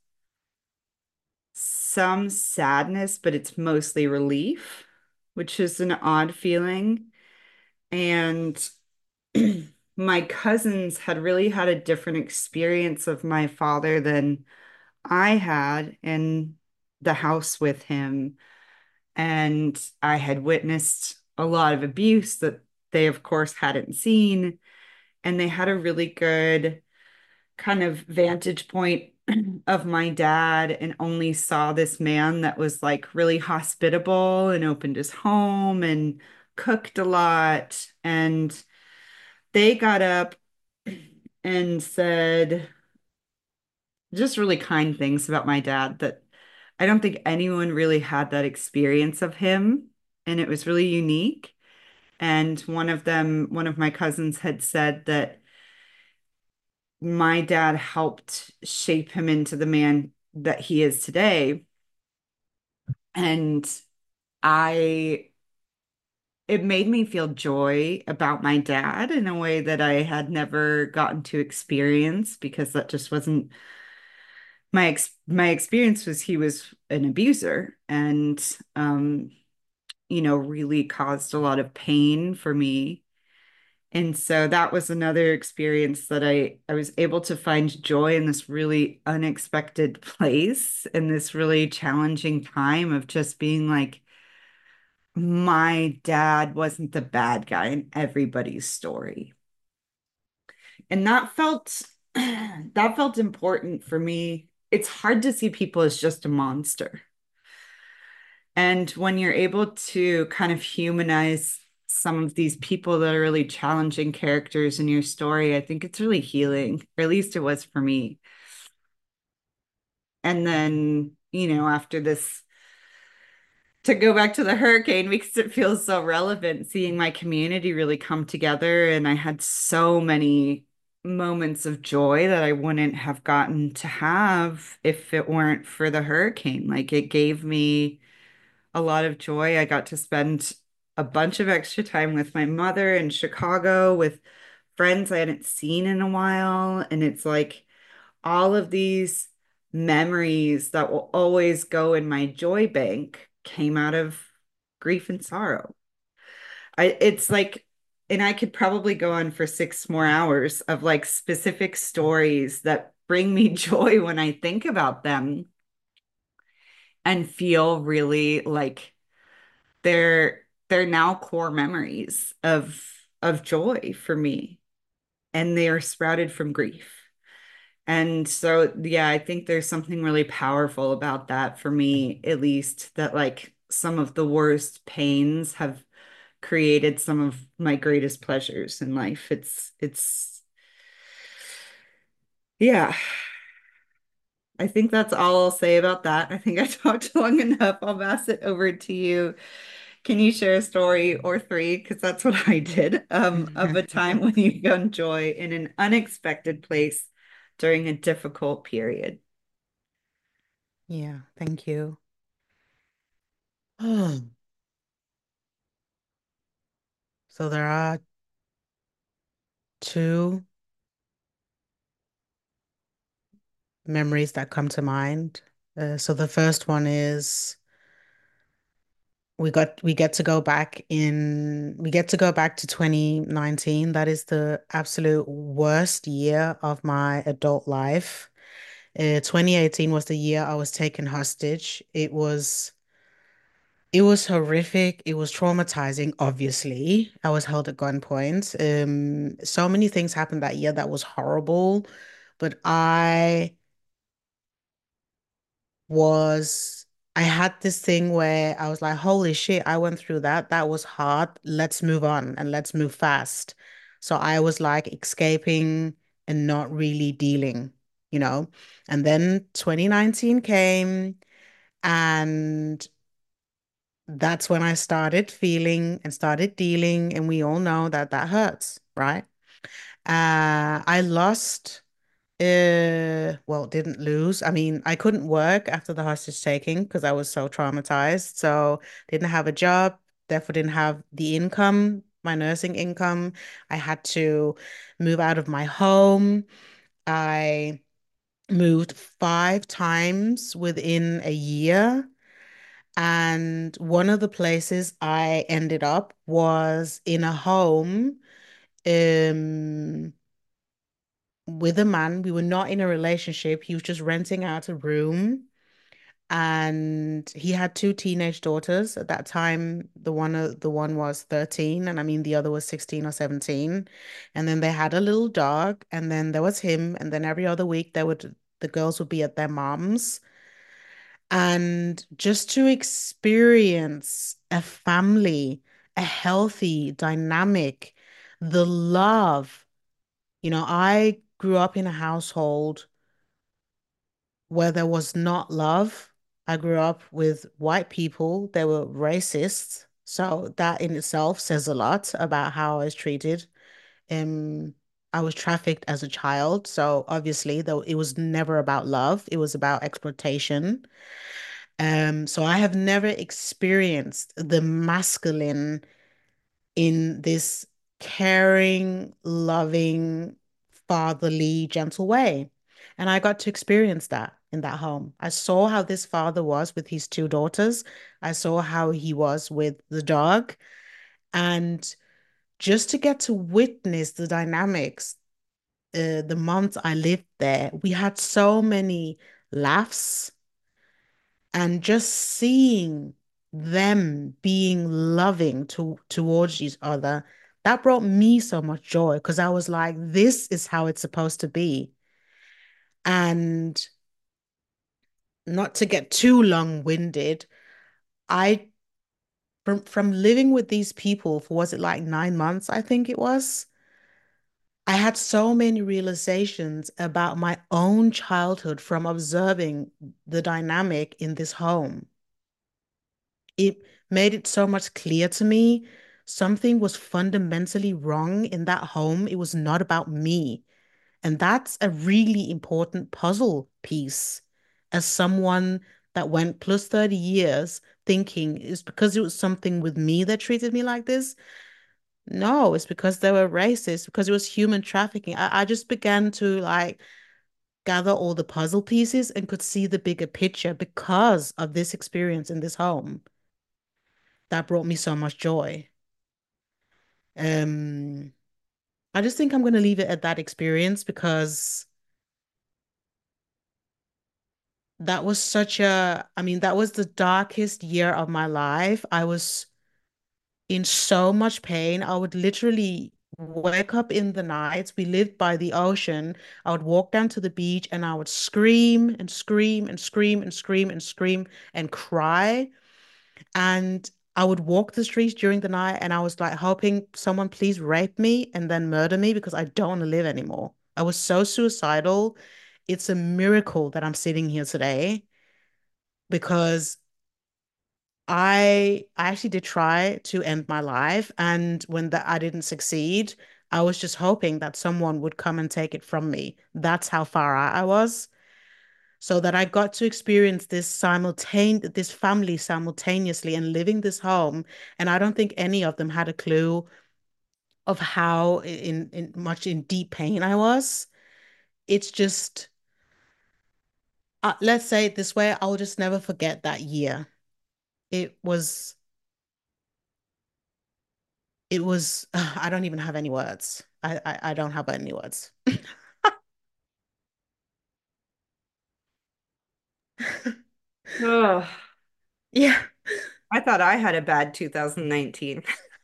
A: some sadness, but it's mostly relief, which is an odd feeling. And my cousins had really had a different experience of my father than I had in the house with him. And I had witnessed a lot of abuse that they, of course, hadn't seen. And they had a really good kind of vantage point of my dad and only saw this man that was like really hospitable and opened his home and cooked a lot. And they got up and said just really kind things about my dad that I don't think anyone really had that experience of him. And it was really unique. And one of them, one of my cousins had said that my dad helped shape him into the man that he is today. And I, it made me feel joy about my dad in a way that I had never gotten to experience because that just wasn't my ex my experience was he was an abuser and um you know really caused a lot of pain for me. And so that was another experience that I I was able to find joy in this really unexpected place in this really challenging time of just being like my dad wasn't the bad guy in everybody's story. And that felt that felt important for me. It's hard to see people as just a monster. And when you're able to kind of humanize some of these people that are really challenging characters in your story, I think it's really healing, or at least it was for me. And then, you know, after this, to go back to the hurricane because it feels so relevant, seeing my community really come together. And I had so many moments of joy that I wouldn't have gotten to have if it weren't for the hurricane. Like it gave me a lot of joy. I got to spend a bunch of extra time with my mother in Chicago with friends I hadn't seen in a while. And it's like all of these memories that will always go in my joy bank came out of grief and sorrow. I it's like and I could probably go on for six more hours of like specific stories that bring me joy when I think about them and feel really like they're they're now core memories of of joy for me, and they are sprouted from grief. And so yeah, I think there's something really powerful about that for me, at least, that like some of the worst pains have created some of my greatest pleasures in life. It's it's yeah, I think that's all I'll say about that. I think I talked long enough. I'll pass it over to you. Can you share a story or three? Because that's what I did, um, of a time when you found joy in an unexpected place during a difficult period.
B: Yeah, thank you. So there are two memories that come to mind. Uh, so the first one is we got we get to go back in we get to go back to twenty nineteen. That is the absolute worst year of my adult life. Uh, twenty eighteen was the year I was taken hostage. It was it was horrific. It was traumatizing, obviously. I was held at gunpoint. Um, so many things happened that year that was horrible, but I was I had this thing where I was like, holy shit, I went through that. That was hard. Let's move on and let's move fast. So I was like escaping and not really dealing, you know? And then twenty nineteen came, and that's when I started feeling and started dealing. And we all know that that hurts, right? Uh, I lost. Uh, well, didn't lose. I mean, I couldn't work after the hostage taking because I was so traumatized. So didn't have a job, therefore didn't have the income, my nursing income. I had to move out of my home. I moved five times within a year. And one of the places I ended up was in a home, um, with a man. We were not in a relationship. He was just renting out a room, and he had two teenage daughters at that time. The one uh, the one was thirteen, and I mean the other was sixteen or seventeen. And then they had a little dog, and then there was him, and then every other week they would the girls would be at their mom's. And just to experience a family, a healthy dynamic, the love. You know, I grew up in a household where there was not love. I grew up with white people. They were racists. So that in itself says a lot about how I was treated. Um, I was trafficked as a child. So obviously, though, it was never about love. It was about exploitation. Um, so I have never experienced the masculine in this caring, loving, fatherly, gentle way. And I got to experience that in that home. I saw how this father was with his two daughters. I saw how he was with the dog. And just to get to witness the dynamics, uh, the months I lived there, we had so many laughs, and just seeing them being loving to towards each other, that brought me so much joy because I was like, this is how it's supposed to be. And not to get too long-winded, I from from living with these people for, was it like nine months, I think it was. I had so many realizations about my own childhood from observing the dynamic in this home. It made it so much clear to me something was fundamentally wrong in that home. It was not about me. And that's a really important puzzle piece as someone that went plus thirty years thinking it's because it was something with me that treated me like this. No, it's because they were racist, because it was human trafficking. I, I just began to like gather all the puzzle pieces and could see the bigger picture because of this experience in this home. That brought me so much joy. Um, I just think I'm going to leave it at that experience because that was such a, I mean, that was the darkest year of my life. I was in so much pain. I would literally wake up in the nights. We lived by the ocean. I would walk down to the beach and I would scream and scream and scream and scream and scream and cry. And I would walk the streets during the night and I was like hoping someone please rape me and then murder me because I don't want to live anymore. I was so suicidal. It's a miracle that I'm sitting here today because I I actually did try to end my life, and when that I didn't succeed, I was just hoping that someone would come and take it from me. That's how far out I was. So that I got to experience this simultane this family simultaneously and living this home. And I don't think any of them had a clue of how in, in much in deep pain I was. It's just uh, let's say it this way, I'll just never forget that year. It was it was uh, I don't even have any words. I, I I don't have any words.
A: Oh,
B: Yeah.
A: I thought I had a bad two thousand nineteen.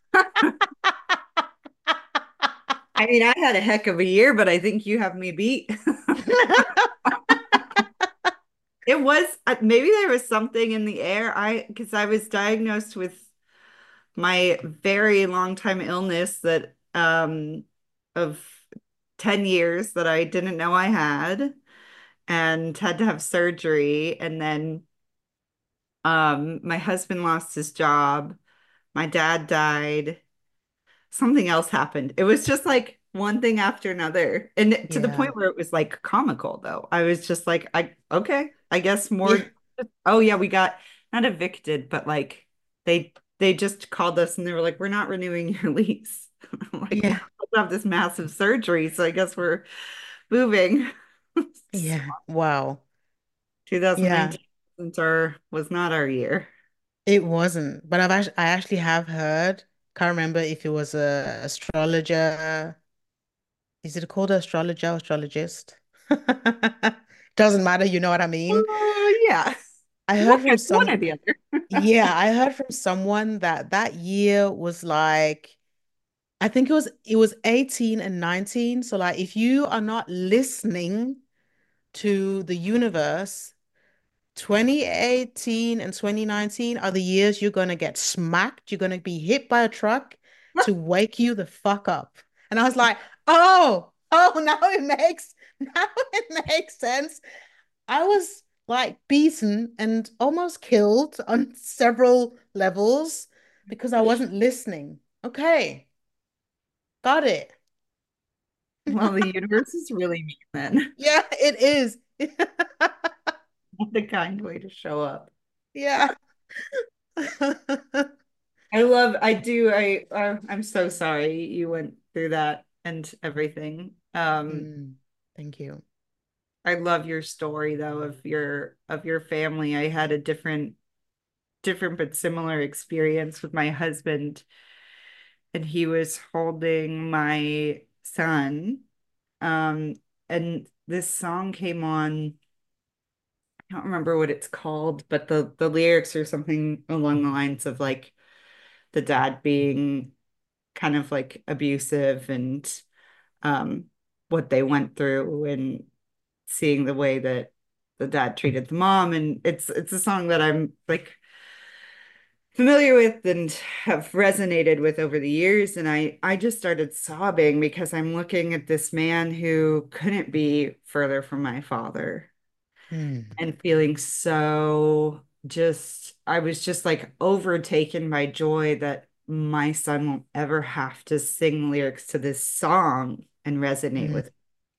A: I mean, I had a heck of a year, but I think you have me beat. It was uh, maybe there was something in the air. I because I was diagnosed with my very long time illness that um of ten years that I didn't know I had and had to have surgery. And then um my husband lost his job, my dad died, something else happened. It was just like one thing after another. And to the
B: Yeah.
A: point where it was like comical though. I was just like, I okay, I guess
B: Yeah.
A: more. Oh yeah, we got not evicted, but like they they just called us and they were like, we're not renewing your lease. I'm like, well,
B: Yeah.
A: I have this massive surgery, so I guess we're moving. So
B: Yeah. Wow. Yeah.
A: twenty nineteen wasn't our, was not our year.
B: It wasn't, but I've actually, I actually have heard, can't remember if it was a astrologer. Is it called astrologer or astrologist? Doesn't matter, you know what I mean?
A: Oh yeah.
B: I
A: One,
B: heard from
A: one
B: some,
A: or the other.
B: yeah, I heard from someone that that year was like, I think it was it was eighteen and nineteen. So like if you are not listening to the universe, twenty eighteen and twenty nineteen are the years you're gonna get smacked. You're gonna be hit by a truck to wake you the fuck up. And I was like, oh, oh, now it makes now it makes sense. I was like beaten and almost killed on several levels because I wasn't listening. Okay, got it.
A: Well, the universe is really mean then.
B: Yeah, it is.
A: Not the kind way to show up.
B: Yeah.
A: I love, I do, I, uh, I'm so sorry you went through that and everything. Um,
B: Mm, thank you.
A: I love your story though of your of your family. I had a different different but similar experience with my husband, and he was holding my son. Um, and this song came on. I don't remember what it's called, but the the lyrics are something along the lines of like the dad being kind of like abusive and um what they went through and seeing the way that the dad treated the mom. And it's it's a song that I'm like familiar with and have resonated with over the years. And I I just started sobbing because I'm looking at this man who couldn't be further from my father
B: Mm,
A: and feeling so just I was just like overtaken by joy that my son won't ever have to sing lyrics to this song and resonate
B: mm,
A: with it.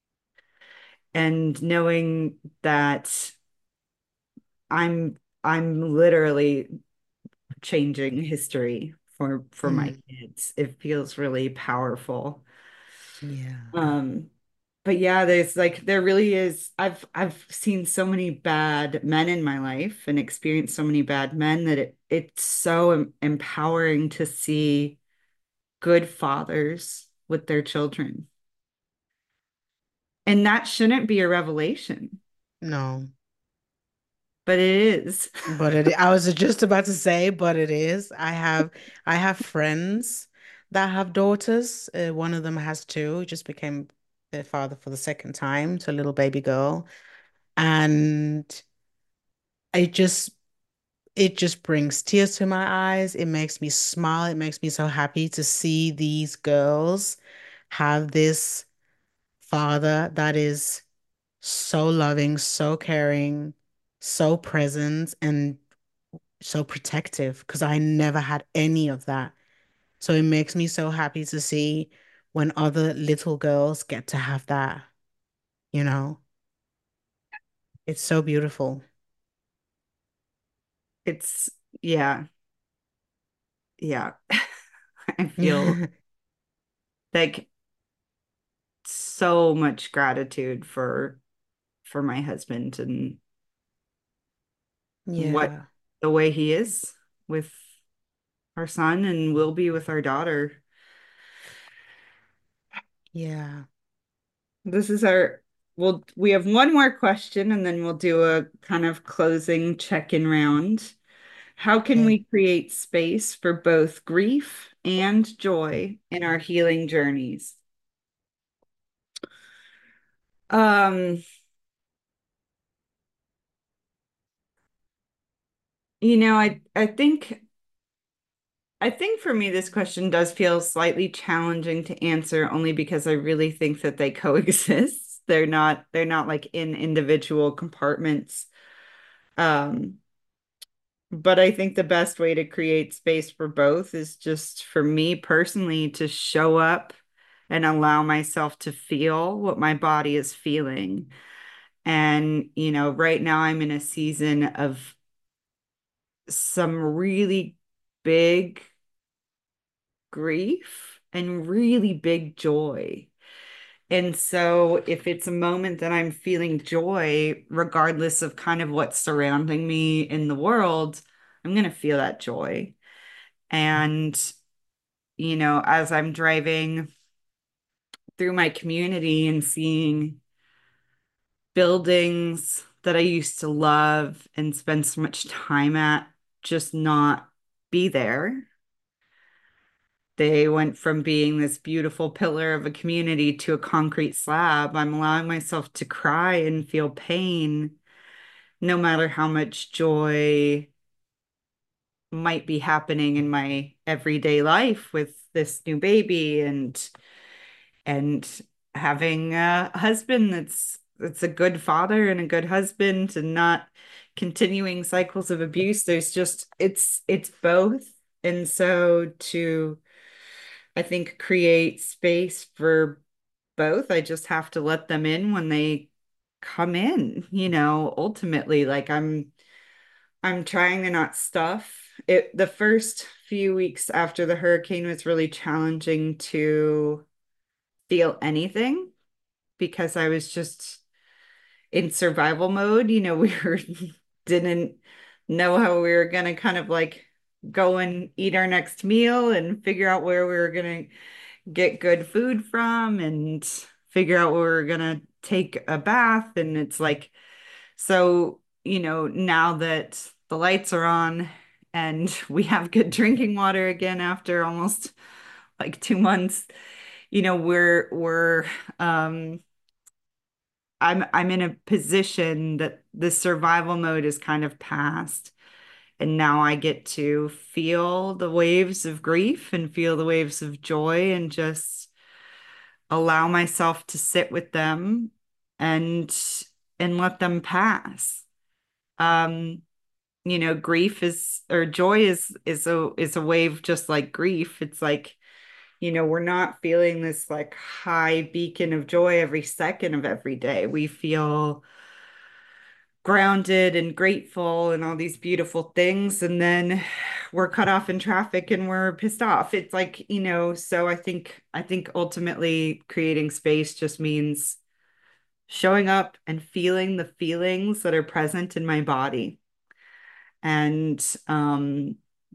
A: And knowing that I'm I'm literally changing history for for my
B: mm.
A: kids. It feels really powerful.
B: Yeah.
A: Um, but yeah, there's like there really is. I've I've seen so many bad men in my life and experienced so many bad men that it it's so em- empowering to see good fathers with their children. And that shouldn't be a revelation,
B: No.
A: but it is.
B: But it, I was just about to say, but it is. I have I have friends that have daughters. Uh, one of them has two, just became their father for the second time to a little baby girl. And it just it just brings tears to my eyes. It makes me smile. It makes me so happy to see these girls have this father that is so loving, so caring, so present, and so protective because I never had any of that. So it makes me so happy to see when other little girls get to have that, you know? It's so beautiful.
A: It's yeah, yeah. I feel like so much gratitude for for my husband and what
B: Yeah,
A: the way he is with our son and will be with our daughter.
B: yeah.
A: This is our well, we have one more question and then we'll do a kind of closing check-in round. How can
B: Okay.
A: we create space for both grief and joy in our healing journeys? Um, You know, I I think I think for me this question does feel slightly challenging to answer only because I really think that they coexist. They're not they're not like in individual compartments. Um, but I think the best way to create space for both is just for me personally to show up and allow myself to feel what my body is feeling. And, you know, right now I'm in a season of some really big grief and really big joy. And so if it's a moment that I'm feeling joy, regardless of kind of what's surrounding me in the world, I'm going to feel that joy. And, you know, as I'm driving through my community and seeing buildings that I used to love and spend so much time at just not be there. They went from being this beautiful pillar of a community to a concrete slab. I'm allowing myself to cry and feel pain, no matter how much joy might be happening in my everyday life with this new baby and and having a husband that's that's a good father and a good husband and not continuing cycles of abuse. There's just it's it's both. And so to I think create space for both, I just have to let them in when they come in, you know, ultimately like I'm I'm trying to not stuff. It the first few weeks after the hurricane was really challenging to feel anything because I was just in survival mode. You know, we were didn't know how we were gonna kind of like go and eat our next meal and figure out where we were gonna get good food from and figure out where we were gonna take a bath. And it's like, so, you know, now that the lights are on and we have good drinking water again after almost like two months, you know, we're we're um I'm I'm in a position that the survival mode is kind of past. And now I get to feel the waves of grief and feel the waves of joy and just allow myself to sit with them and and let them pass. Um, you know, grief is or joy is is a is a wave just like grief. It's like, you know, we're not feeling this like high beacon of joy every second of every day. We feel grounded and grateful and all these beautiful things. And then we're cut off in traffic and we're pissed off. It's like, you know, so I think, I think ultimately creating space just means showing up and feeling the feelings that are present in my body. And, um,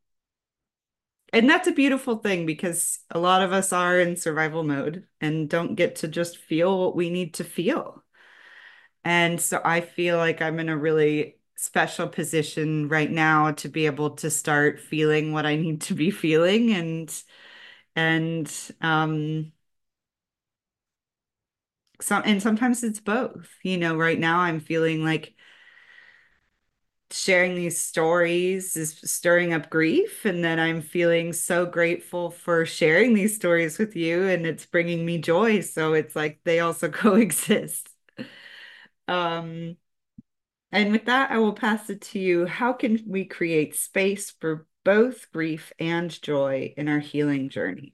A: and that's a beautiful thing because a lot of us are in survival mode and don't get to just feel what we need to feel. And so I feel like I'm in a really special position right now to be able to start feeling what I need to be feeling and and um some and sometimes it's both. You know, right now I'm feeling like sharing these stories is stirring up grief and then I'm feeling so grateful for sharing these stories with you and it's bringing me joy. So it's like they also coexist. Um And with that, I will pass it to you. How can we create space for both grief and joy in our healing journeys?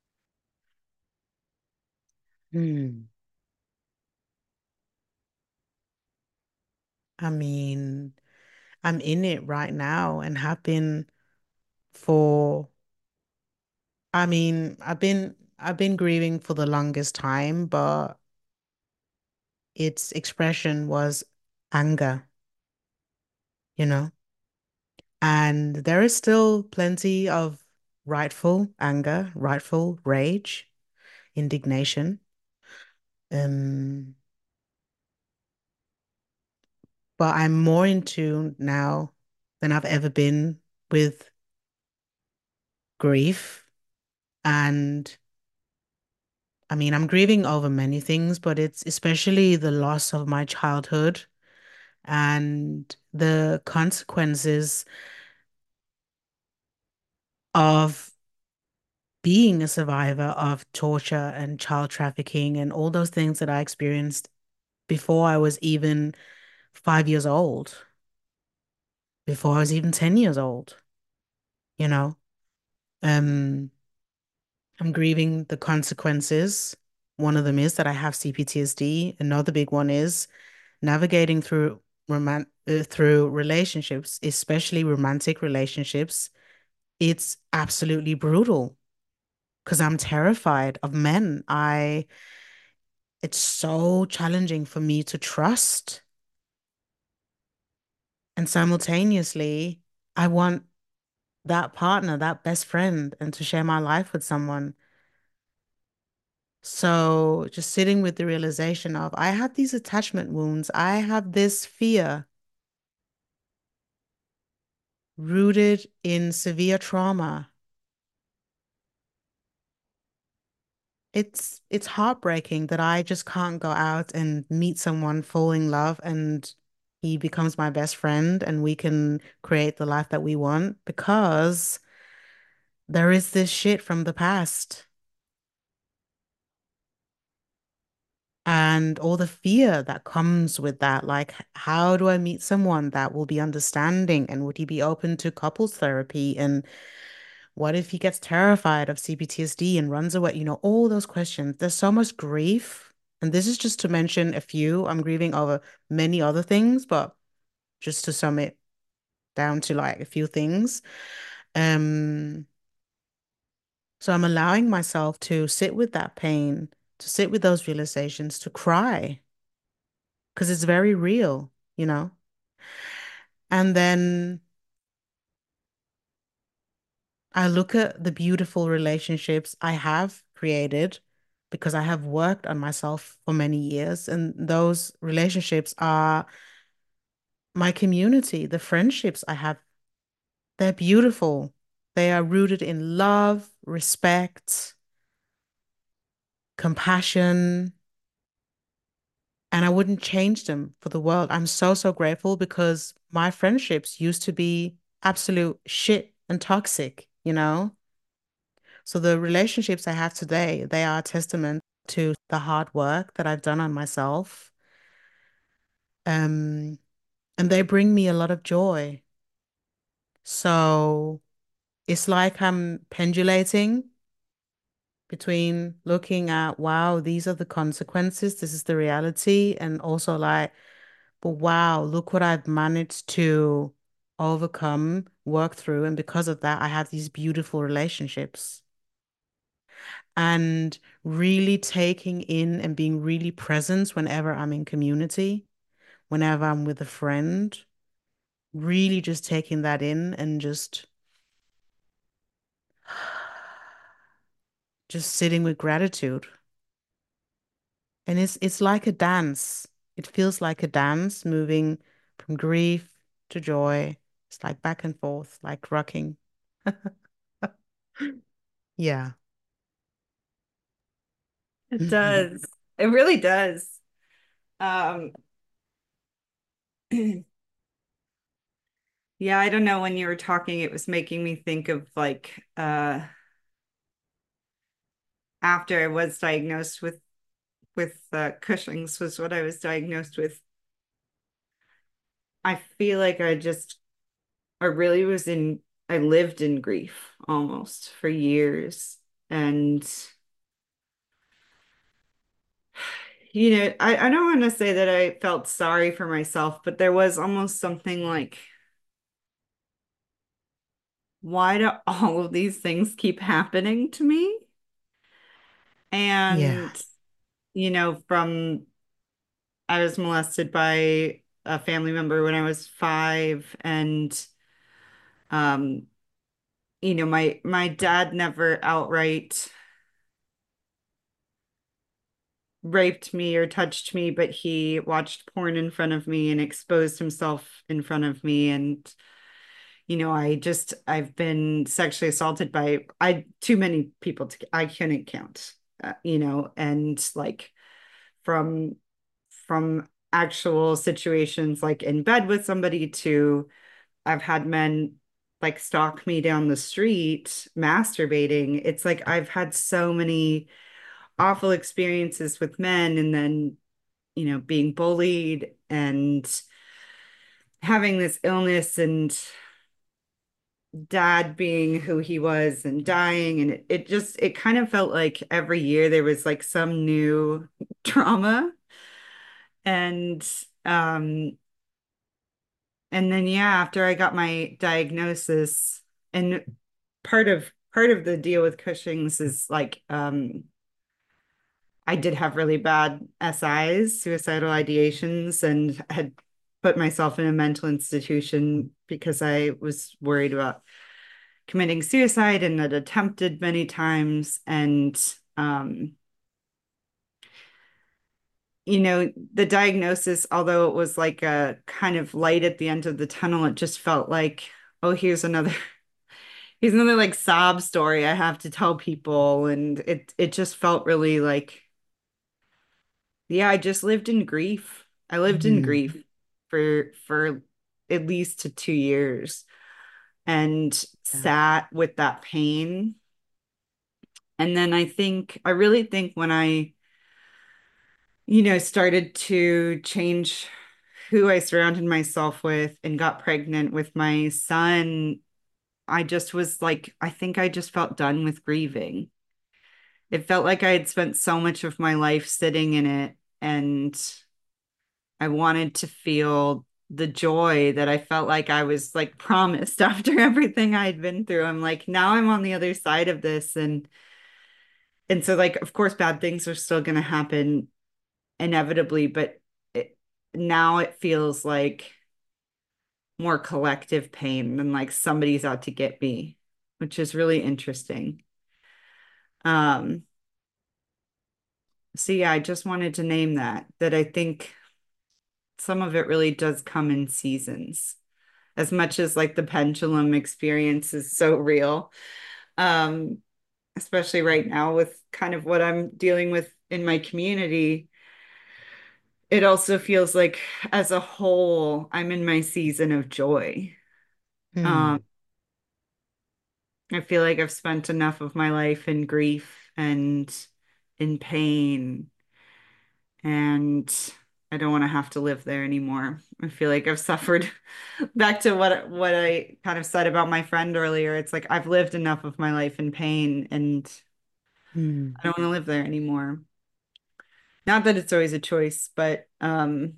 B: Hmm. I mean, I'm in it right now and have been for, I mean, I've been I've been grieving for the longest time, but its expression was anger, you know? And there is still plenty of rightful anger, rightful rage, indignation. Um, but I'm more in tune now than I've ever been with grief. And I mean, I'm grieving over many things, but it's especially the loss of my childhood and the consequences. of being a survivor of torture and child trafficking and all those things that I experienced before I was even five years old, before I was even ten years old, you know? Um, I'm grieving the consequences. One of them is that I have C P T S D. Another big one is navigating through roman uh, through relationships, especially romantic relationships. It's absolutely brutal because I'm terrified of men. I It's so challenging for me to trust. And simultaneously, I want that partner, that best friend, and to share my life with someone. So just sitting with the realization of I have these attachment wounds, I have this fear rooted in severe trauma. It's it's heartbreaking that I just can't go out and meet someone, fall in love, and he becomes my best friend and we can create the life that we want because there is this shit from the past and all the fear that comes with that. Like, how do I meet someone that will be understanding and would he be open to couples therapy? And what if he gets terrified of C P T S D and runs away? You know, all those questions. There's so much grief. And this is just to mention a few. I'm grieving over many other things, but just to sum it down to like a few things. Um, so I'm allowing myself to sit with that pain, to sit with those realizations, to cry, because it's very real, you know? And then I look at the beautiful relationships I have created because I have worked on myself for many years. And those relationships are my community, the friendships I have. They're beautiful. They are rooted in love, respect, compassion, and I wouldn't change them for the world. I'm so, so grateful because my friendships used to be absolute shit and toxic, you know? So the relationships I have today, they are a testament to the hard work that I've done on myself. Um, and they bring me a lot of joy. So it's like I'm pendulating between looking at, wow, these are the consequences, this is the reality, and also like, but wow, look what I've managed to overcome, work through. And because of that, I have these beautiful relationships. And really taking in and being really present whenever I'm in community, whenever I'm with a friend, really just taking that in and just just sitting with gratitude. And it's it's like a dance. It feels like a dance moving from grief to joy. It's like back and forth, like rocking. Yeah.
A: It does. It really does. Um, yeah, I don't know. When you were talking, it was making me think of like uh after I was diagnosed with with uh, Cushing's was what I was diagnosed with. I feel like I just I really was in I lived in grief almost for years. And you know, I, I don't want to say that I felt sorry for myself, but there was almost something like, why do all of these things keep happening to me?
B: Yeah.
A: And, you know, from I was molested by a family member when I was five, and um, you know, my my dad never outright raped me or touched me, but he watched porn in front of me and exposed himself in front of me. And you know, I just I've been sexually assaulted by I too many people to I couldn't count, uh, you know, and like from from actual situations like in bed with somebody to I've had men like stalk me down the street masturbating. It's like I've had so many awful experiences with men, and then, you know, being bullied and having this illness, and dad being who he was and dying. And it, it just, it kind of felt like every year there was like some new trauma. And, um, and then, yeah, after I got my diagnosis, and part of, part of the deal with Cushing's is like, um, I did have really bad S Is, suicidal ideations, and had put myself in a mental institution because I was worried about committing suicide, and had attempted many times. And, um, you know, the diagnosis, although it was like a kind of light at the end of the tunnel, it just felt like, oh, here's another, here's another like sob story I have to tell people. And it, it just felt really like, yeah, I just lived in grief. I lived in
B: Mm.
A: grief for for at least to two years, and
B: Yeah.
A: sat with that pain. And then I think I really think when I, you know, started to change who I surrounded myself with and got pregnant with my son, I just was like, I think I just felt done with grieving. It felt like I had spent so much of my life sitting in it, and I wanted to feel the joy that I felt like I was like promised after everything I had been through. I'm like, now I'm on the other side of this. And and so, like, of course bad things are still going to happen inevitably, but it, now it feels like more collective pain than like somebody's out to get me, which is really interesting. Um, so yeah, I just wanted to name that that I think some of it really does come in seasons, as much as like the pendulum experience is so real. Um, especially right now with kind of what I'm dealing with in my community, it also feels like as a whole, I'm in my season of joy. Um,
B: Mm.
A: I feel like I've spent enough of my life in grief and in pain, and I don't want to have to live there anymore. I feel like I've suffered back to what what I kind of said about my friend earlier. It's like I've lived enough of my life in pain, and
B: Mm.
A: I don't want to live there anymore. Not that it's always a choice, but um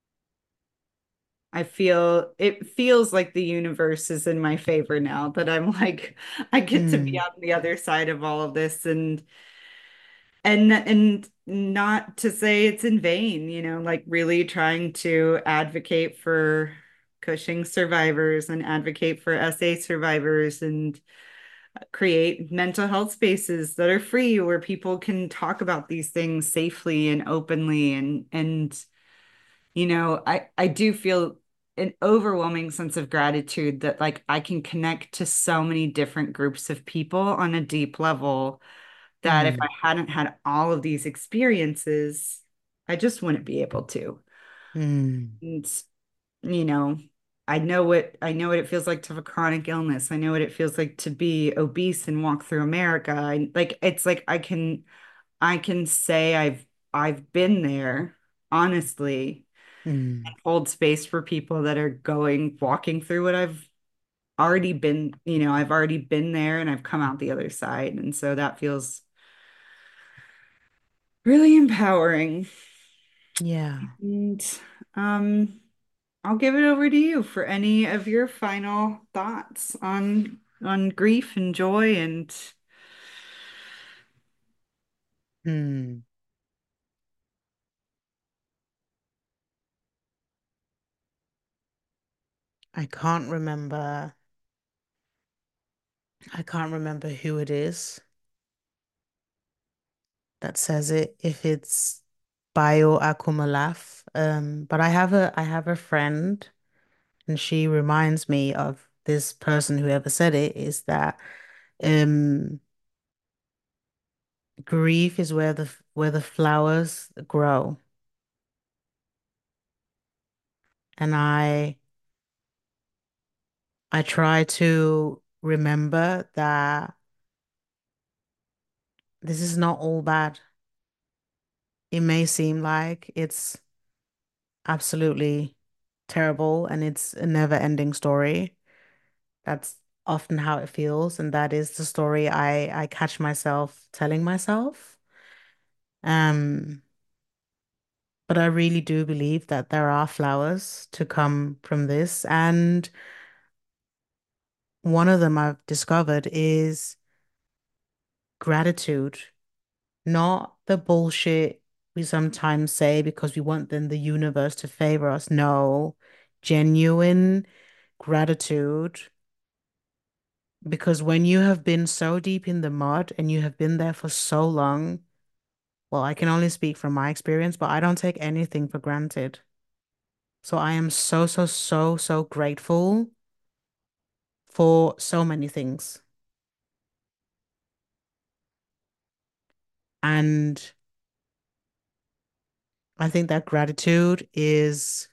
A: I feel it feels like the universe is in my favor now that I'm like I get to be
B: Mm.
A: on the other side of all of this. and and and not to say it's in vain, you know, like really trying to advocate for Cushing survivors and advocate for S A survivors, and create mental health spaces that are free where people can talk about these things safely and openly. and and you know, I I do feel an overwhelming sense of gratitude that like I can connect to so many different groups of people on a deep level, that if I
B: Mm.
A: hadn't had all of these experiences, I just wouldn't be able to.
B: Mm.
A: And, you know, I know what I know what it feels like to have a chronic illness. I know what it feels like to be obese and walk through America. I, like it's like I can I can say I've I've been there, honestly,
B: Mm.
A: and hold space for people that are going walking through what I've already been, you know, I've already been there, and I've come out the other side. And so that feels really empowering.
B: Yeah.
A: And um, I'll give it over to you for any of your final thoughts on on grief and joy. And
B: Mm. I can't remember. I can't remember who it is that says it, if it's Bayo Akumalaf. Um, but I have a I have a friend, and she reminds me of this person, whoever said it, is that um grief is where the where the flowers grow. And I I try to remember that this is not all bad. It may seem like it's absolutely terrible and it's a never-ending story. That's often how it feels, and that is the story I I catch myself telling myself. Um, but I really do believe that there are flowers to come from this, and one of them I've discovered is gratitude, not the bullshit we sometimes say because we want then the universe to favor us. No, genuine gratitude. Because when you have been so deep in the mud and you have been there for so long, well, I can only speak from my experience, but I don't take anything for granted. So I am so, so, so, so grateful for so many things. And I think that gratitude is,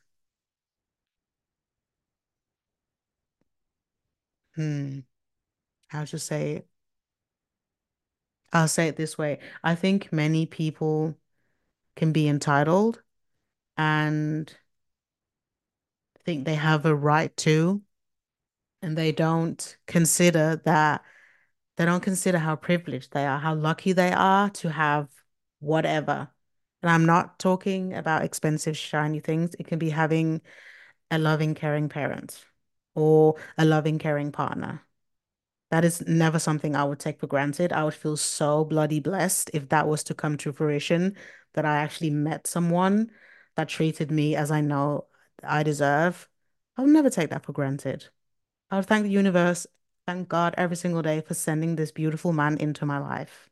B: hmm, how to say it? I'll say it this way. I think many people can be entitled and think they have a right to, and they don't consider that they don't consider how privileged they are, how lucky they are to have whatever. And I'm not talking about expensive, shiny things. It can be having a loving, caring parent or a loving, caring partner. That is never something I would take for granted. I would feel so bloody blessed if that was to come to fruition, that I actually met someone that treated me as I know I deserve. I would never take that for granted. I would thank the universe, thank God every single day for sending this beautiful man into my life.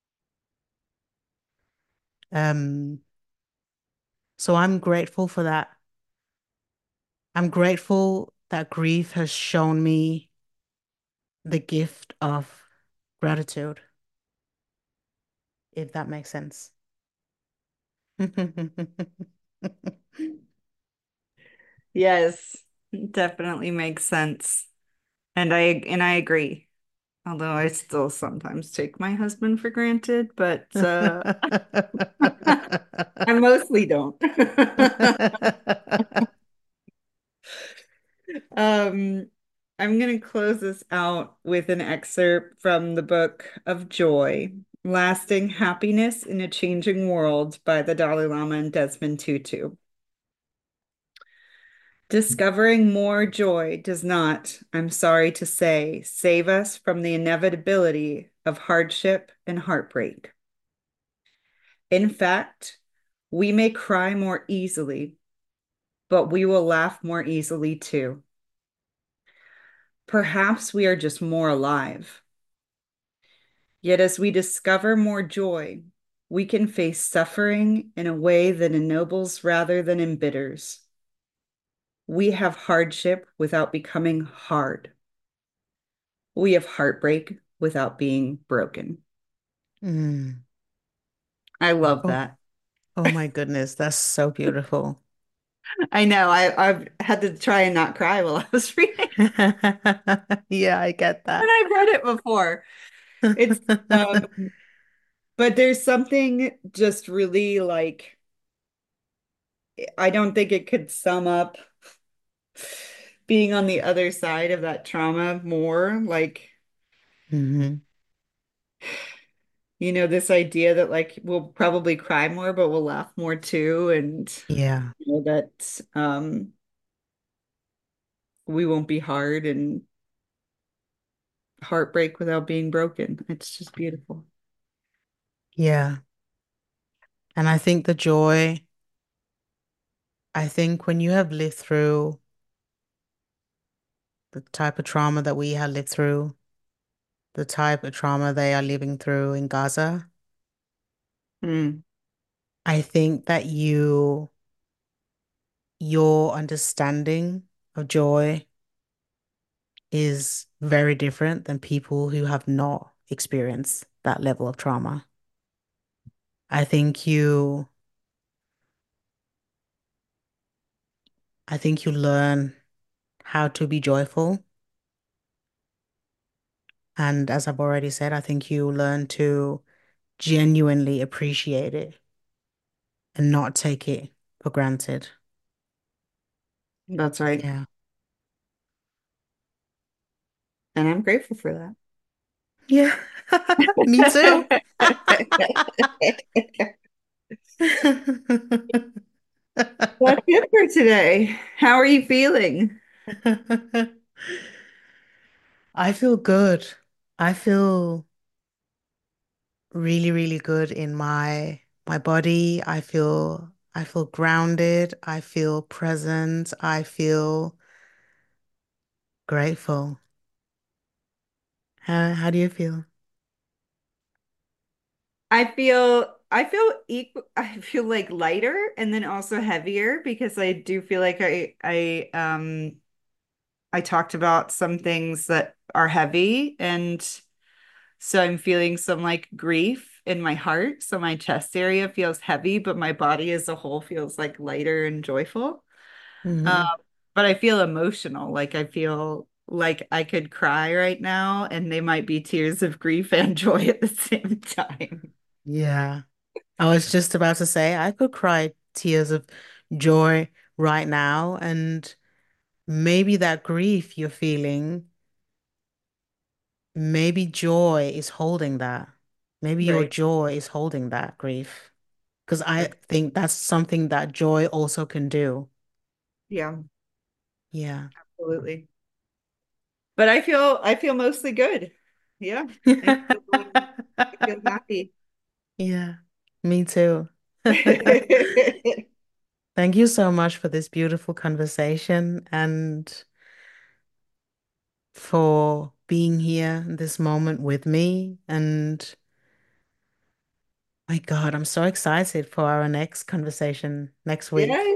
B: Um, so I'm grateful for that. I'm grateful that grief has shown me the gift of gratitude, if that makes sense.
A: Yes, definitely makes sense. And I and I agree. Although I still sometimes take my husband for granted, but uh I mostly don't. Um, I'm going to close this out with an excerpt from the book of Joy, Lasting Happiness in a Changing World by the Dalai Lama and Desmond Tutu. Discovering more joy does not, I'm sorry to say, save us from the inevitability of hardship and heartbreak. In fact, we may cry more easily, but we will laugh more easily too. Perhaps we are just more alive. Yet as we discover more joy, we can face suffering in a way that ennobles rather than embitters. We have hardship without becoming hard. We have heartbreak without being broken.
B: Mm.
A: I love
B: Oh,
A: that.
B: oh my goodness, that's so beautiful.
A: I know. I, I've had to try and not cry while I was reading.
B: Yeah, I get
A: And
B: that.
A: I've read it before. It's um, but there's something just really like I don't think it could sum up being on the other side of that trauma more. Like,
B: Hmm.
A: you know, this idea that like we'll probably cry more, but we'll laugh more too, and
B: Yeah,
A: you know that um we won't be hard and heartbreak without being broken. It's just beautiful.
B: yeah. And I think the joy, I think when you have lived through the type of trauma that we have lived through, the type of trauma they are living through in Gaza,
A: Mm,
B: I think that you, your understanding of joy is very different than people who have not experienced that level of trauma. I think you, I think you learn how to be joyful And as I've already said, I think you learn to genuinely appreciate it and not take it for granted.
A: That's right.
B: Yeah.
A: And I'm grateful for
B: Yeah. Me too.
A: that. That's it for today. How are you feeling?
B: I feel good. I feel really, really good in my my body. I feel I feel grounded. I feel present. I feel grateful. How how do you feel?
A: I feel I feel equal I feel like lighter and then also heavier because I do feel like I I um I talked about some things that are heavy and so I'm feeling some like grief in my heart. So my chest area feels heavy, but my body as a whole feels like lighter and joyful. Um,
B: Hmm.
A: but I feel emotional. Like I feel like I could cry right now, and they might be tears of grief and joy at the same time.
B: Yeah. I was just about to say I could cry tears of joy right now, and maybe that grief you're feeling, maybe joy is holding that. Maybe your
A: Right.
B: joy is holding that grief. Because I
A: Right.
B: think that's something that joy also can do.
A: Yeah,
B: Yeah.
A: absolutely. But I feel I feel mostly good. Yeah. I feel, um, I feel happy.
B: Yeah, me too. Thank you so much for this beautiful conversation and for being here in this moment with me. And my God, I'm so excited for our next conversation next week.
A: Yeah.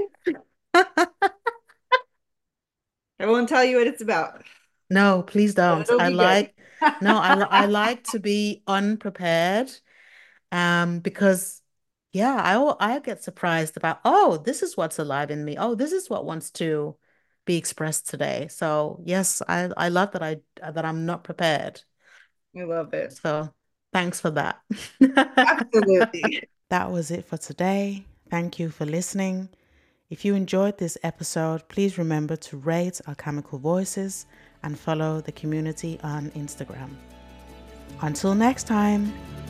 A: I won't tell you what it's about,
B: No, please
A: but
B: don't.
A: it'll
B: I
A: be good.
B: like, no, I, li- I like to be unprepared. Um, because yeah, I al- I get surprised about, oh, this is what's alive in me. Oh, this is what wants to be expressed today. So yes, I I love that I that I'm not prepared.
A: I love it.
B: So thanks for that.
A: Absolutely.
B: That was it for today. Thank you for listening. If you enjoyed this episode, please remember to rate Alchemical Voices and follow the community on Instagram. Until next time.